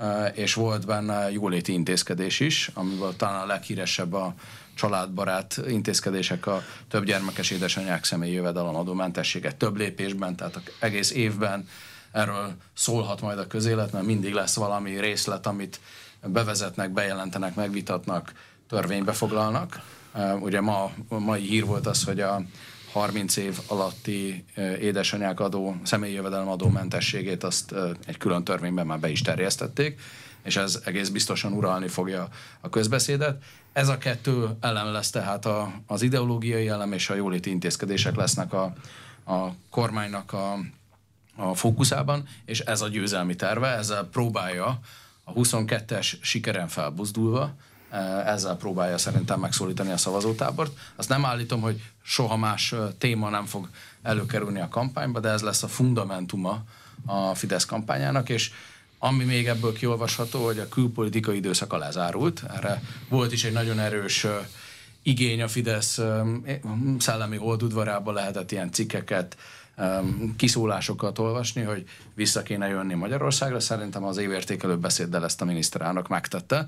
Speaker 3: és volt benne jóléti intézkedés is, amiből talán a leghíresebb a családbarát intézkedések, a több gyermekes édesanyák személyi jövedelemadómentessége több lépésben, tehát egész évben erről szólhat majd a közélet, mert mindig lesz valami részlet, amit bevezetnek, bejelentenek, megvitatnak, törvénybe foglalnak. Ugye ma, mai hír volt az, hogy a harminc év alatti édesanyák adó, személyi jövedelemadó mentességét azt egy külön törvényben már be is terjesztették, és ez egész biztosan uralni fogja a közbeszédet. Ez a kettő elem lesz tehát a, az ideológiai elem és a jóléti intézkedések lesznek a, a kormánynak a, a fókuszában, és ez a győzelmi terve, ezzel próbálja a huszonkettes sikeren felbuzdulva, ezzel próbálja szerintem megszólítani a szavazótábort. Azt nem állítom, hogy soha más téma nem fog előkerülni a kampányba, de ez lesz a fundamentuma a Fidesz kampányának, és ami még ebből kiolvasható, hogy a külpolitikai időszaka lezárult. Erre volt is egy nagyon erős igény a Fidesz szellemi holdudvarában, lehetett ilyen cikkeket, kiszólásokat olvasni, hogy vissza kéne jönni Magyarországra. Szerintem az évértékelő beszéddel ezt a miniszterelnök megtette,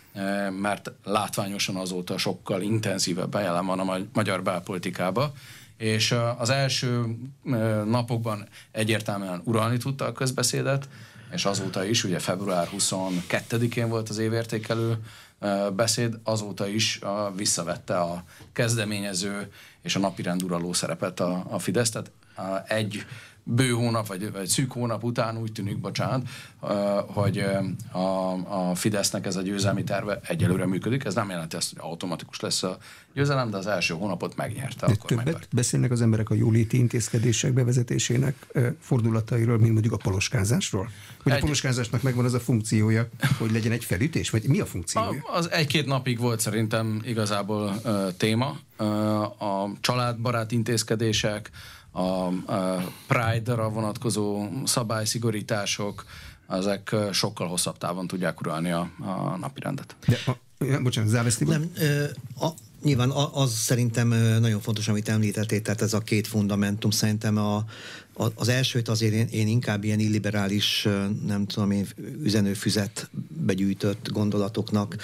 Speaker 3: mert látványosan azóta sokkal intenzívebb jelen van a magyar belpolitikába, és az első napokban egyértelműen uralni tudta a közbeszédet, és azóta is, ugye február huszonkettedikén volt az évértékelő beszéd, azóta is visszavette a kezdeményező és a napirend uraló szerepet a, a Fidesz, tehát egy bő hónap, vagy, vagy szűk hónap után úgy tűnik, bocsánat, hogy a, a Fidesznek ez a győzelmi terve egyelőre működik. Ez nem jelenti azt, hogy automatikus lesz a győzelem, de az első hónapot megnyerte.
Speaker 1: De többet beszélnek az emberek a jóléti intézkedések bevezetésének fordulatairól, mint mondjuk a poloskázásról? Hogy egy... a poloskázásnak megvan az a funkciója, hogy legyen egy felütés? Vagy mi a funkciója?
Speaker 3: A, az egy-két napig volt szerintem igazából uh, téma. Uh, a családbarát intézkedések, a Pride-ra vonatkozó szabályszigorítások, ezek sokkal hosszabb távon tudják uralni a, a napirendet.
Speaker 1: De, a, bocsánat, Záveszti?
Speaker 2: Nem, a, nyilván az szerintem nagyon fontos, amit említettél, tehát ez a két fundamentum, szerintem a, a, az elsőt azért én, én inkább ilyen illiberális, nem tudom én, üzenőfüzetbe gyűjtött gondolatoknak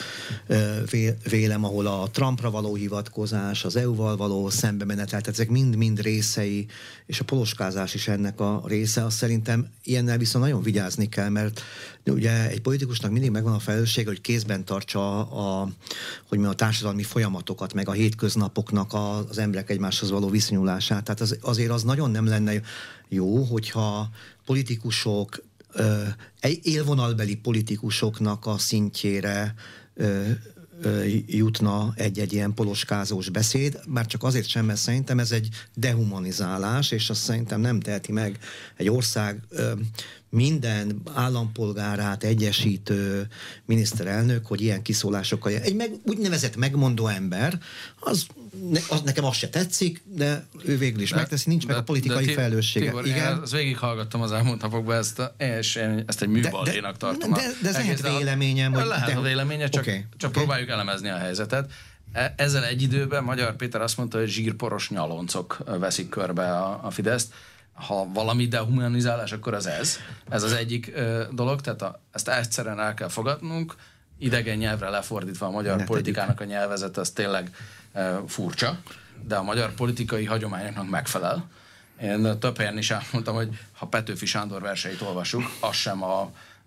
Speaker 2: vélem, ahol a Trumpra való hivatkozás, az é u-val való szembemenetel, tehát ezek mind-mind részei, és a poloskázás is ennek a része, azt szerintem ilyennel viszont nagyon vigyázni kell, mert ugye egy politikusnak mindig megvan a felelőssége, hogy kézben tartsa a, hogy mi a társadalmi folyamatokat, meg a hétköznapoknak az emberek egymáshoz való viszonyulását. Tehát az, azért az nagyon nem lenne jó, hogyha politikusok, ö, élvonalbeli politikusoknak a szintjére ö, ö, jutna egy-egy ilyen poloskázós beszéd, már csak azért sem, mert szerintem ez egy dehumanizálás, és azt szerintem nem teheti meg egy ország ö, minden állampolgárát egyesítő miniszterelnök, hogy ilyen kiszólásokkal... Egy meg, úgynevezett megmondó ember, az, ne, az nekem az se tetszik, de ő végül is de, megteszi, nincs de, meg a politikai de, felelőssége.
Speaker 3: Tibor, igen. Én végighallgattam az elmúlt napokban ezt, a, és én ezt egy műbalhénak tartom.
Speaker 2: De, de, de ez lehet véleményem.
Speaker 3: Hogy lehet de, a véleménye, csak, okay, csak okay. próbáljuk elemezni a helyzetet. Ezzel egy időben Magyar Péter azt mondta, hogy zsírporos nyaloncok veszik körbe a, a Fideszt. Ha valami dehumanizálás, akkor az ez. Ez az egyik ö, dolog, tehát a, ezt egyszerűen el kell fogadnunk, idegen nyelvre lefordítva a magyar ne politikának tegyük. A nyelvezet, az tényleg ö, furcsa, de a magyar politikai hagyományoknak megfelel. Én több helyen is elmondtam, hogy ha Petőfi Sándor verseit olvasjuk, az sem a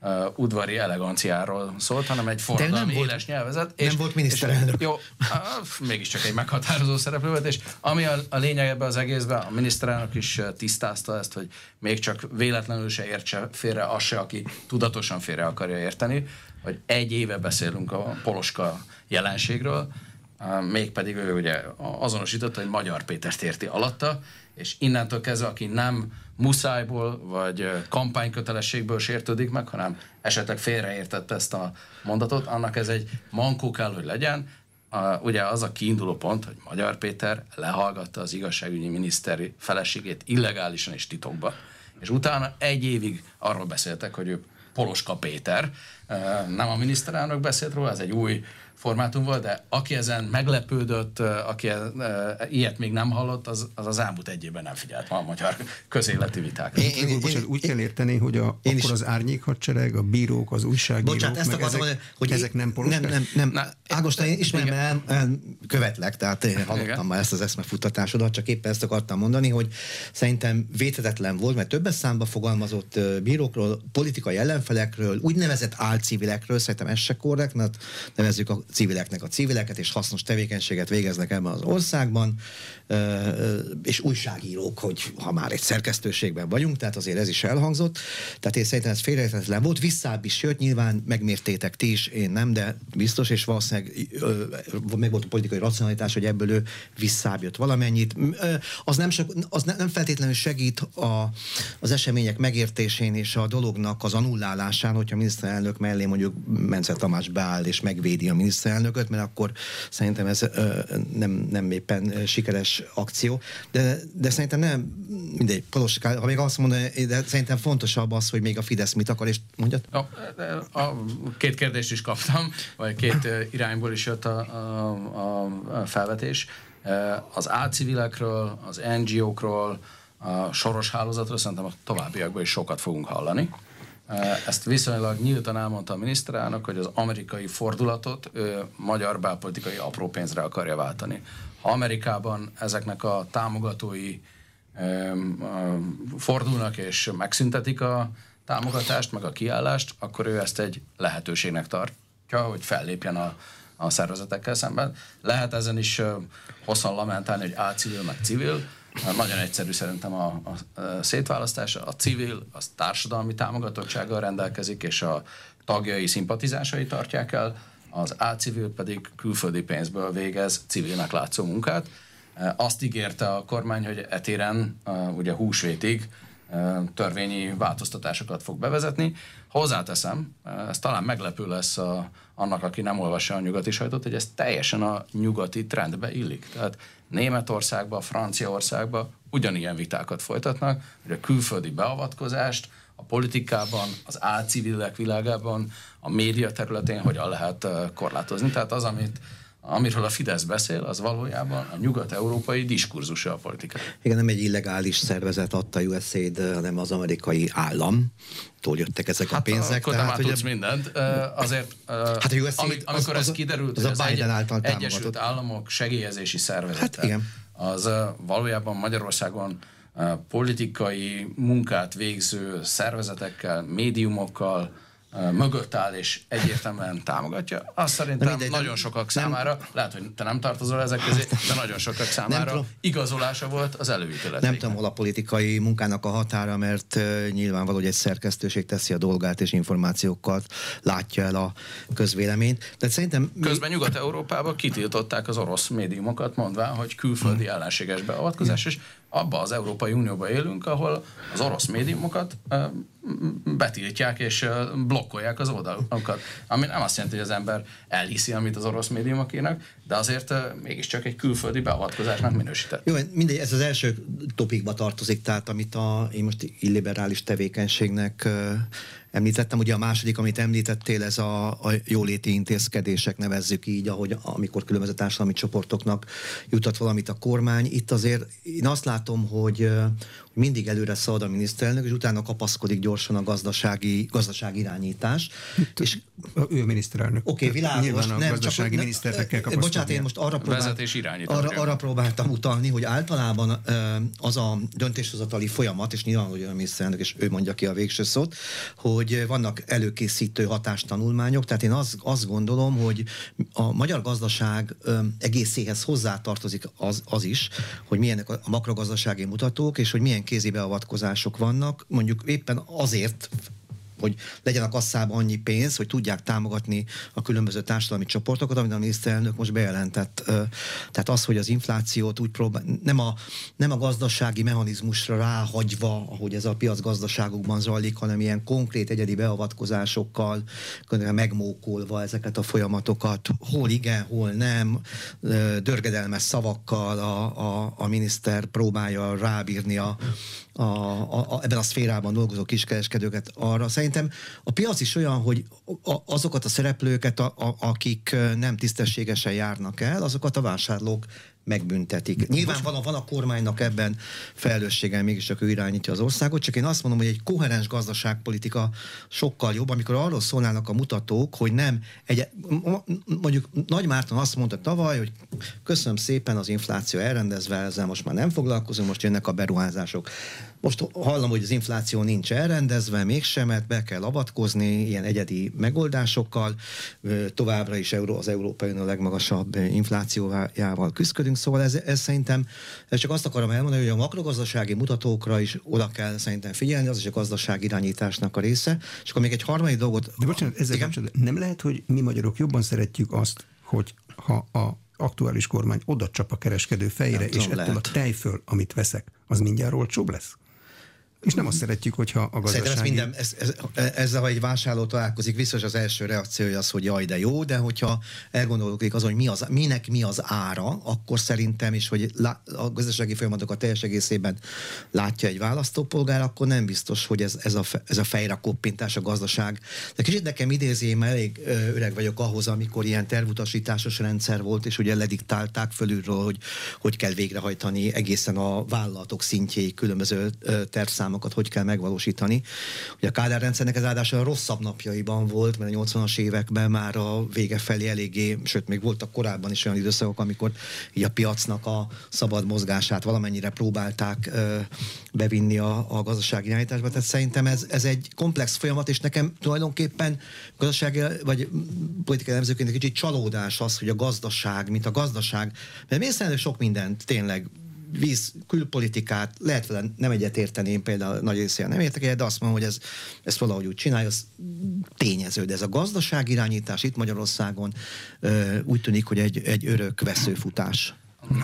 Speaker 3: uh, udvari eleganciáról szólt, hanem egy forradalmi éles nyelvezet.
Speaker 2: Nem
Speaker 3: és,
Speaker 2: volt miniszterelnök.
Speaker 3: És, jó, uh, mégiscsak egy meghatározó szereplő volt, és ami a, a lényeg ebben az egészben, a miniszterelnök is tisztázta ezt, hogy még csak véletlenül se értse félre az se, aki tudatosan félre akarja érteni, hogy egy éve beszélünk a poloska jelenségről, mégpedig ő ugye azonosította, hogy Magyar Pétert érti alatta, és innentől kezdve, aki nem muszájból vagy kampánykötelességből sértődik meg, hanem esetleg félreértette ezt a mondatot, annak ez egy mankó kell, hogy legyen. Ugye az a kiinduló pont, hogy Magyar Péter lehallgatta az igazságügyi miniszteri feleségét illegálisan és titokba, és utána egy évig arról beszéltek, hogy ő Poloska Péter. Nem a miniszterelnök beszélt róla, ez egy új formátum volt, de aki ezen meglepődött, aki ilyet még nem hallott, az az, az elmúlt egy évben nem figyelt a magyar közéleti vitákra.
Speaker 1: Én, én, én, Bocsánat, úgy én, kell érteni, hogy a, akkor is. Az árnyékhadsereg, a bírók, az újságírók,
Speaker 2: Bocsánat, ezt
Speaker 1: meg ezek,
Speaker 2: mondani, hogy
Speaker 1: ezek nem poloskák?
Speaker 2: Nem, nem, nem. Na, Ágoston, én ismerem, el, el, követlek, tehát én hallottam igen. már ezt az eszmefuttatásodat, csak éppen ezt akartam mondani, hogy szerintem védhetetlen volt, mert többes számba fogalmazott bírókról, politikai ellenfelekről, úgynevezett álcivilekről, szerintem ez se korrekt, mert nevezzük a civileknek a civileket, és hasznos tevékenységet végeznek ebben az országban, és újságírók, hogy ha már egy szerkesztőségben vagyunk, tehát azért ez is elhangzott. Tehát én szerintem ez félreérthetetlen volt, visszább is jött, nyilván megmértétek ti is, én nem, de biztos, és valószínűleg meg volt a politikai racionalitás, hogy ebből ő visszább jött valamennyit. Az nem, sok, az nem feltétlenül segít a, az események megértésén és a dolognak az anullálásán, hogyha a miniszterelnök mellé mondjuk Mence Tamás beáll és megvédi a miniszterelnököt, mert akkor szerintem ez ö, nem, nem éppen sikeres akció. De, de szerintem nem, mindegy, Poloska, ha még azt mondom, de szerintem fontosabb az, hogy még a Fidesz mit akar, és mondjad?
Speaker 3: A, a két kérdést is kaptam, vagy két irányból is jött a, a, a felvetés. Az álcivilekről, az en gé ókról, a Soros hálózatról szerintem a továbbiakban is sokat fogunk hallani. Ezt viszonylag nyíltan elmondta a miniszterelnök, hogy az amerikai fordulatot ő magyar belpolitikai apró pénzre akarja váltani. Ha Amerikában ezeknek a támogatói ö, ö, fordulnak és megszüntetik a támogatást, meg a kiállást, akkor ő ezt egy lehetőségnek tartja, hogy fellépjen a, a szervezetekkel szemben. Lehet ezen is ö, hosszan lamentálni, hogy álcivil, meg civil. Nagyon egyszerű szerintem a, a, a szétválasztása. A civil az társadalmi támogatottsággal rendelkezik, és a tagjai, szimpatizásai tartják el, az álcivil pedig külföldi pénzből végez civilnek látszó munkát. Azt ígérte a kormány, hogy etéren ugye húsvétig törvényi változtatásokat fog bevezetni. Hozzáteszem, ez talán meglepő lesz a, annak, aki nem olvassa a nyugati sajtót, hogy ez teljesen a nyugati trendbe illik. Tehát Németországban, Franciaországban ugyanilyen vitákat folytatnak, hogy a külföldi beavatkozást a politikában, az álcivilek világában, a média területén hogyan lehet korlátozni. Tehát az, amit amiről a Fidesz beszél, az valójában a nyugat-európai diskurzusa a politika.
Speaker 2: Igen, nem egy illegális szervezet adta u es á i dé, hanem az amerikai állam. Tól jöttek ezek hát a pénzek.
Speaker 3: Akkor te már tudsz a... mindent. Azért,
Speaker 2: hát a u es á i dé,
Speaker 3: amikor
Speaker 2: az,
Speaker 3: ez kiderült,
Speaker 2: az,
Speaker 3: hogy
Speaker 2: az,
Speaker 3: az,
Speaker 2: az
Speaker 3: egy,
Speaker 2: által
Speaker 3: Egyesült Államok segélyezési szervezete,
Speaker 2: hát igen.
Speaker 3: az valójában Magyarországon politikai munkát végző szervezetekkel, médiumokkal mögött áll és egyértelműen támogatja. Azt szerintem mindegy, nagyon nem, sokak számára, nem, lehet, hogy te nem tartozol ezek közé, de nagyon sokak számára nem, igazolása volt az előítélet.
Speaker 2: Nem tudom, hol a politikai munkának a határa, mert uh, nyilvánvaló, hogy egy szerkesztőség teszi a dolgát és információkat látja el a közvéleményt. De szerintem mi...
Speaker 3: Közben Nyugat-Európában kitiltották az orosz médiumokat, mondván, hogy külföldi hmm. ellenséges beavatkozás, és abba az Európai Unióban élünk, ahol az orosz médiumokat uh, betiltják és uh, blokkolják az oldalokat. Ami nem azt jelenti, hogy az ember elhiszi, amit az orosz médiumok írnak, de azért uh, mégiscsak egy külföldi beavatkozásnak minősített.
Speaker 2: Jó, mindegy, ez az első topikba tartozik, tehát amit a, én most illiberális tevékenységnek uh, említettem. Ugye a második, amit említettél, ez a, a jóléti intézkedések, nevezzük így, ahogy amikor különböző társadalmi csoportoknak jutott valamit a kormány. Itt azért én azt látom, hogy mindig előre szalad a miniszterelnök, és utána kapaszkodik gyorsan a gazdasági, gazdasági irányítás.
Speaker 1: Itt, és ő a miniszterelnök.
Speaker 2: Oké, okay, világos.
Speaker 1: Nyilván a
Speaker 2: nem,
Speaker 1: gazdasági
Speaker 2: csak,
Speaker 1: miniszterekkel kapaszkodik.
Speaker 2: bocsánat, én most arra, próbál, arra, arra próbáltam utalni, hogy általában az a döntéshozatali folyamat, és nyilván, hogy a miniszterelnök, és ő mondja ki a végső szót, hogy vannak előkészítő hatástanulmányok, tehát én azt, azt gondolom, hogy a magyar gazdaság egészéhez hozzátartozik az, az is, hogy milyenek a makrogazdasági mutatók, és hogy milyen kézi beavatkozások vannak, mondjuk éppen azért, hogy legyen a kasszában annyi pénz, hogy tudják támogatni a különböző társadalmi csoportokat, amit a miniszterelnök most bejelentett. Tehát az, hogy az inflációt úgy próbál, nem a, nem a gazdasági mechanizmusra ráhagyva, ahogy ez a piacgazdaságokban zajlik, hanem ilyen konkrét egyedi beavatkozásokkal, megmókolva ezeket a folyamatokat, hol igen, hol nem, dörgedelmes szavakkal a, a, a miniszter próbálja rábírni a A, a, a, ebben a szférában dolgozó kiskereskedőket arra. Szerintem a piac is olyan, hogy a, azokat a szereplőket, a, a, akik nem tisztességesen járnak el, azokat a vásárlók megbüntetik. Nyilván van a, van a kormánynak ebben felelőssége, mégiscsak ő irányítja az országot, csak én azt mondom, hogy egy koherens gazdaságpolitika sokkal jobb, amikor arról szólnának a mutatók, hogy nem egy, mondjuk Nagy Márton azt mondta tavaly, hogy köszönöm szépen, az infláció elrendezve, ezzel most már nem foglalkozunk, most jönnek a beruházások. Most hallom, hogy az infláció nincs elrendezve, mégsem, mert be kell avatkozni ilyen egyedi megoldásokkal. Továbbra is az Európai Unió legmagasabb inflációjával küzdködünk, szóval ez, ez szerintem, ez csak azt akarom elmondani, hogy a makrogazdasági mutatókra is oda kell szerintem figyelni, az is a gazdaság irányításnak a része. És akkor még egy harmadik dolgot...
Speaker 1: De bocsánat, ezzel kapcsolatban nem lehet, hogy mi magyarok jobban szeretjük azt, hogy ha a aktuális kormány oda csap a kereskedő fejére, és ettől lehet. A tejföl, amit veszek, az mindjárt olcsóbb lesz? És nem azt szeretjük, hogyha a gazdasági...
Speaker 2: Szerintem ez minden, ez, ez, ezzel, ha egy vásárló találkozik, biztos az első reakciója az, hogy jaj, de jó, de hogyha elgondolkodik azon, hogy mi az, minek mi az ára, akkor szerintem is, hogy a gazdasági folyamatokat teljes egészében látja egy választópolgár, akkor nem biztos, hogy ez, ez, a, ez a fejre koppintás a gazdaság. De kicsit nekem idézi, mert elég öreg vagyok ahhoz, amikor ilyen tervutasításos rendszer volt, és ugye lediktálták fölülről, hogy hogy kell végrehajtani egészen a vállalatok szintjéig különböző tervszámokat, hogy kell megvalósítani. Ugye a Kádár rendszernek ez ráadásul a rosszabb napjaiban volt, mert a nyolcvanas években már a vége felé eléggé, sőt, még voltak korábban is olyan időszakok, amikor így a piacnak a szabad mozgását valamennyire próbálták ö, bevinni a, a gazdasági irányításba. Tehát szerintem ez, ez egy komplex folyamat, és nekem tulajdonképpen gazdasági vagy politikai elemzőként egy kicsit csalódás az, hogy a gazdaság, mint a gazdaság, mert mégiscsak sok mindent tényleg víz, külpolitikát, lehet vele nem egyet érteni, én például nagy részével nem értek egyet, de azt mondom, hogy ez, ezt valahogy úgy csinálja, az tényező, de ez a gazdaságirányítás itt Magyarországon ö, úgy tűnik, hogy egy, egy örök veszőfutás.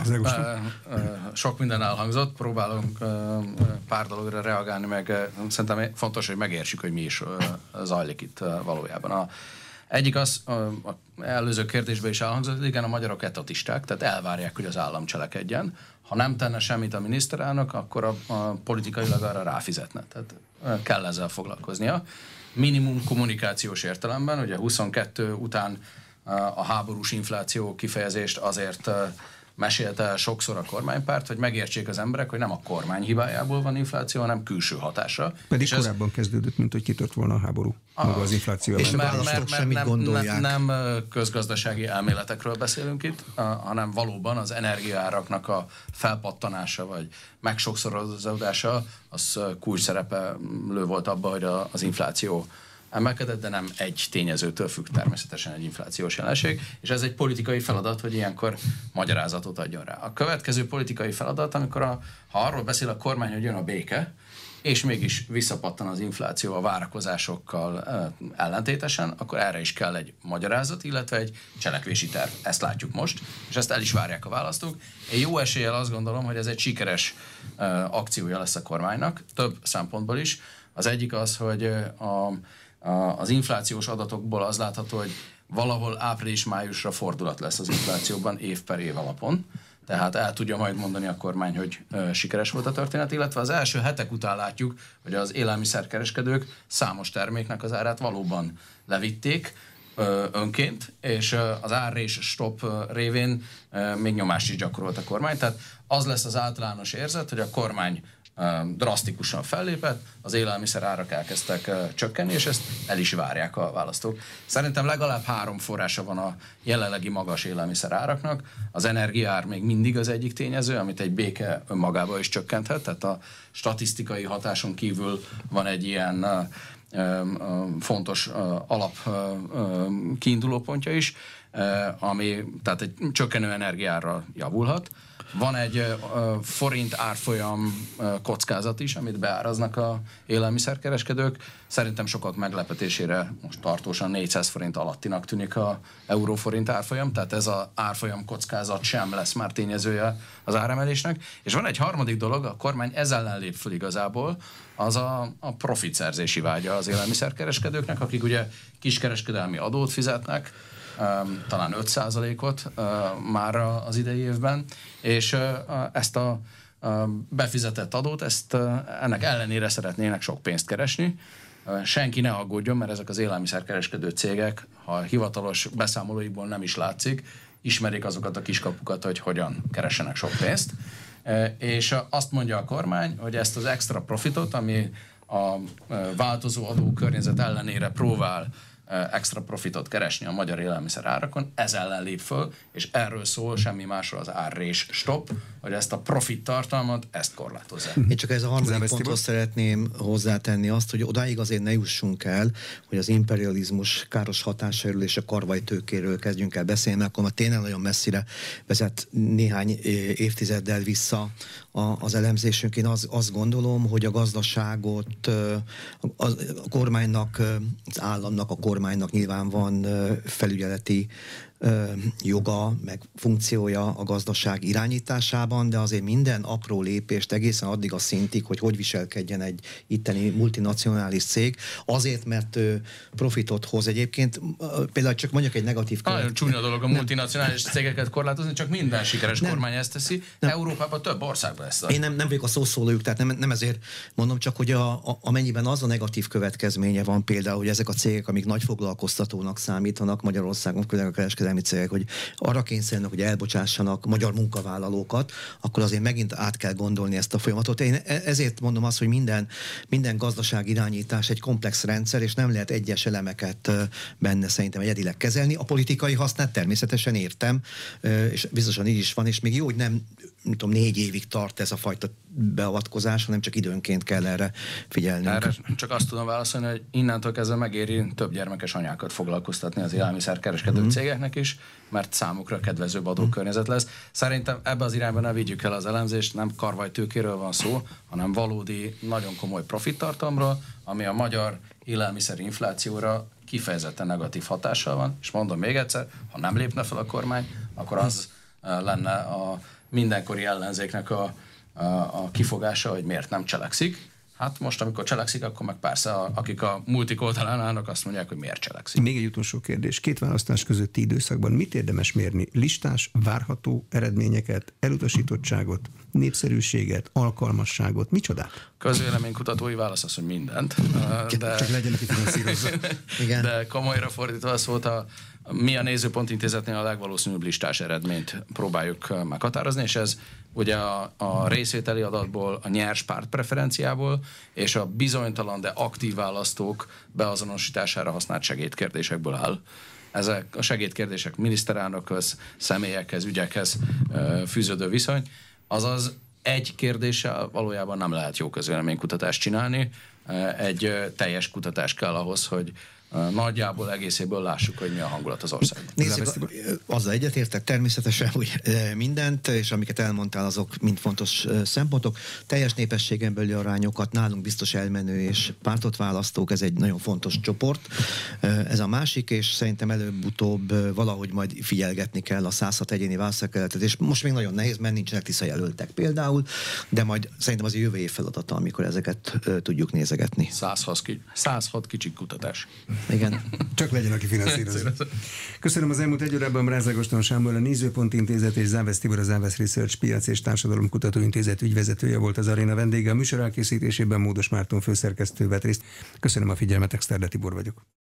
Speaker 3: Sok minden elhangzott, próbálunk pár dologra reagálni, meg szerintem fontos, hogy megértsük, hogy mi is zajlik itt valójában. A Egyik az, az előző kérdésben is elhangzott, hogy igen, a magyarok etatisták, tehát elvárják, hogy az állam cselekedjen. Ha nem tenne semmit a miniszterelnök, akkor a, a politikailag arra ráfizetne. Tehát kell ezzel foglalkoznia. Minimum kommunikációs értelemben, ugye huszonkettő után a háborús infláció kifejezést azért mesélte el sokszor a kormánypárt, hogy megértsék az emberek, hogy nem a kormány hibájából van infláció, hanem külső hatása.
Speaker 1: Pedig
Speaker 3: és
Speaker 1: korábban ez... kezdődött, mint hogy kitört volna a háború, a, maga az infláció.
Speaker 2: És mert, mert, mert nem, gondolják.
Speaker 3: Nem, nem közgazdasági elméletekről beszélünk itt, hanem valóban az energiaáraknak a felpattanása, vagy megsokszorozódása, az kulcs szerepelő volt abban, hogy a, az infláció emelkedett, de nem egy tényezőtől függ természetesen egy inflációs jelenség, és ez egy politikai feladat, hogy ilyenkor magyarázatot adjon rá. A következő politikai feladat, amikor a, ha arról beszél a kormány, hogy jön a béke, és mégis visszapattan az infláció a várakozásokkal ellentétesen, akkor erre is kell egy magyarázat, illetve egy cselekvési terv. Ezt látjuk most, és ezt el is várják a választók. Én jó eséllyel azt gondolom, hogy ez egy sikeres akciója lesz a kormánynak, több szempontból is. Az egyik az, hogy a az inflációs adatokból az látható, hogy valahol április-májusra fordulat lesz az inflációban év per év alapon. Tehát el tudja majd mondani a kormány, hogy ö, sikeres volt a történet, illetve az első hetek után látjuk, hogy az élelmiszerkereskedők számos terméknek az árát valóban levitték ö, önként, és ö, az árrés stop ö, révén ö, még nyomást is gyakorolt a kormány. Tehát az lesz az általános érzet, hogy a kormány drasztikusan fellépett, az élelmiszer árak elkezdtek csökkenni, és ezt el is várják a választók. Szerintem legalább három forrása van a jelenlegi magas élelmiszer áraknak. Az energiaár még mindig az egyik tényező, amit egy béke önmagában is csökkenthet, tehát a statisztikai hatáson kívül van egy ilyen fontos alap kiindulópontja is, ami tehát egy csökkenő energiára javulhat. Van egy uh, forint árfolyam uh, kockázat is, amit beáraznak a élelmiszerkereskedők. Szerintem sokak meglepetésére most tartósan négyszáz forint alattinak tűnik a euró-forint árfolyam, tehát ez az árfolyam kockázat sem lesz már tényezője az áremelésnek. És van egy harmadik dolog, a kormány ez ellen lép föl igazából, az a, a profitszerzési vágya az élelmiszerkereskedőknek, akik ugye kiskereskedelmi adót fizetnek, Um, talán öt százalékot uh, már az idei évben, és uh, ezt a uh, befizetett adót, ezt uh, ennek ellenére szeretnének sok pénzt keresni. Uh, senki ne aggódjon, mert ezek az élelmiszerkereskedő cégek, ha hivatalos beszámolóikból nem is látszik, ismerik azokat a kiskapukat, hogy hogyan keresenek sok pénzt. Uh, és uh, azt mondja a kormány, hogy ezt az extra profitot, ami a uh, változó adókörnyezet ellenére próbál extra profitot keresni a magyar élelmiszer árakon, ez ellen lép föl, és erről szól, semmi másról az árrés stop, hogy ezt a profit tartalmat, ezt korlátozzák.
Speaker 2: Én csak ez a harmadik ponthoz szeretném hozzátenni azt, hogy odáig azért ne jussunk el, hogy az imperializmus káros hatásairól és a karvajtőkéről kezdjünk el beszélni, mert akkor már tényleg nagyon messzire vezet néhány évtizeddel vissza az elemzésünk. Én az, azt gondolom, hogy a gazdaságot a, a kormánynak, az államnak, a kormánynak nyilván van felügyeleti joga, meg funkciója a gazdaság irányításában, de azért minden apró lépést egészen addig a szintig, hogy hogy viselkedjen egy itteni multinacionális cég, azért, mert profitot hoz egyébként. Például csak mondjak egy negatív követ.
Speaker 3: Nagyon csúnya dolog a multinacionális cégeket korlátozni, csak minden sikeres nem. kormány ezt teszi. Nem. Európában több országban ezt.
Speaker 2: Én nem, nem vagyok a szószólójuk, tehát nem, nem ezért mondom, csak hogy a, a, amennyiben az a negatív következménye van például, hogy ezek a cégek, amik nagy foglalkoztatónak számítanak Magyarországon, például a kereskedelmi cégek, hogy arra kényszerülnek, hogy elbocsássanak magyar munkavállalókat, akkor azért megint át kell gondolni ezt a folyamatot. Én ezért mondom azt, hogy minden, minden gazdaság irányítás egy komplex rendszer, és nem lehet egyes elemeket benne szerintem egyedileg kezelni. A politikai hasznát természetesen értem, és biztosan így is van, és még jó, hogy nem, nem tudom, négy évig tart ez a fajta beavatkozás, hanem csak időnként kell erre figyelni.
Speaker 3: Erre csak azt tudom válaszolni, hogy innentől kezdve megéri több gyermekes anyákat foglalkoztatni az élelmiszerkereskedő mm. cégeknek is, mert számukra kedvezőbb adókörnyezet lesz. Szerintem ebbe az irányba ne vigyük el az elemzést, nem karvajtőkéről van szó, hanem valódi, nagyon komoly profittartalomról, ami a magyar élelmiszer inflációra kifejezetten negatív hatással van, és mondom még egyszer, ha nem lépne fel a kormány, akkor az lenne a mindenkori ellenzéknek a, a, a kifogása, hogy miért nem cselekszik. Hát most, amikor cselekszik, akkor meg persze, a, akik a multik oldalán állnak, azt mondják, hogy miért cselekszik.
Speaker 1: Még egy utolsó kérdés. Két választás közötti időszakban mit érdemes mérni? Listás, várható eredményeket, elutasítottságot, népszerűséget, alkalmasságot, micsodát?
Speaker 3: Közvéleménykutatói válasz az, hogy mindent.
Speaker 1: De, Csak legyenek itt finanszírozva.
Speaker 3: De komolyra fordítva szólt, a, mi a Nézőpont Intézetnél a legvalószínűbb listás eredményt próbáljuk meghatározni, és ez ugye a, a részvételi adatból, a nyers pártpreferenciából és a bizonytalan, de aktív választók beazonosítására használt segédkérdésekből áll. Ezek a segédkérdések miniszterelnökhöz, személyekhez, ügyekhez fűződő viszony. Azaz egy kérdéssel valójában nem lehet jó közvéleménykutatást csinálni. Egy teljes kutatás kell ahhoz, hogy nagyjából egészéből lássuk, hogy mi a hangulat az országban.
Speaker 2: Nézzük, azzal egyetértek természetesen, hogy mindent, és amiket elmondtál, azok mind fontos szempontok. Teljes népességen belüli arányokat nálunk biztos elmenő és pártot választók, ez egy nagyon fontos csoport. Ez a másik, és szerintem előbb-utóbb valahogy majd figyelgetni kell a száz hat egyéni választókerületet, és most még nagyon nehéz, mert nincsenek Tisza jelöltek például, de majd szerintem az a jövő év feladata, amikor ezeket tudjuk nézegetni.
Speaker 3: száz hat kicsi kutatás.
Speaker 2: Igen.
Speaker 1: Csak legyen, aki finanszírozza. Köszönöm az elmúlt egy órában Mráz Ágoston Sámuel, a Nézőpont Intézet és Závesz Tibor, az Závesz Research Piac és Társadalomkutató Intézet ügyvezetője volt az aréna vendége. A műsor elkészítésében Módos Márton főszerkesztő vett részt. Köszönöm a figyelmet, Exterde Tibor vagyok.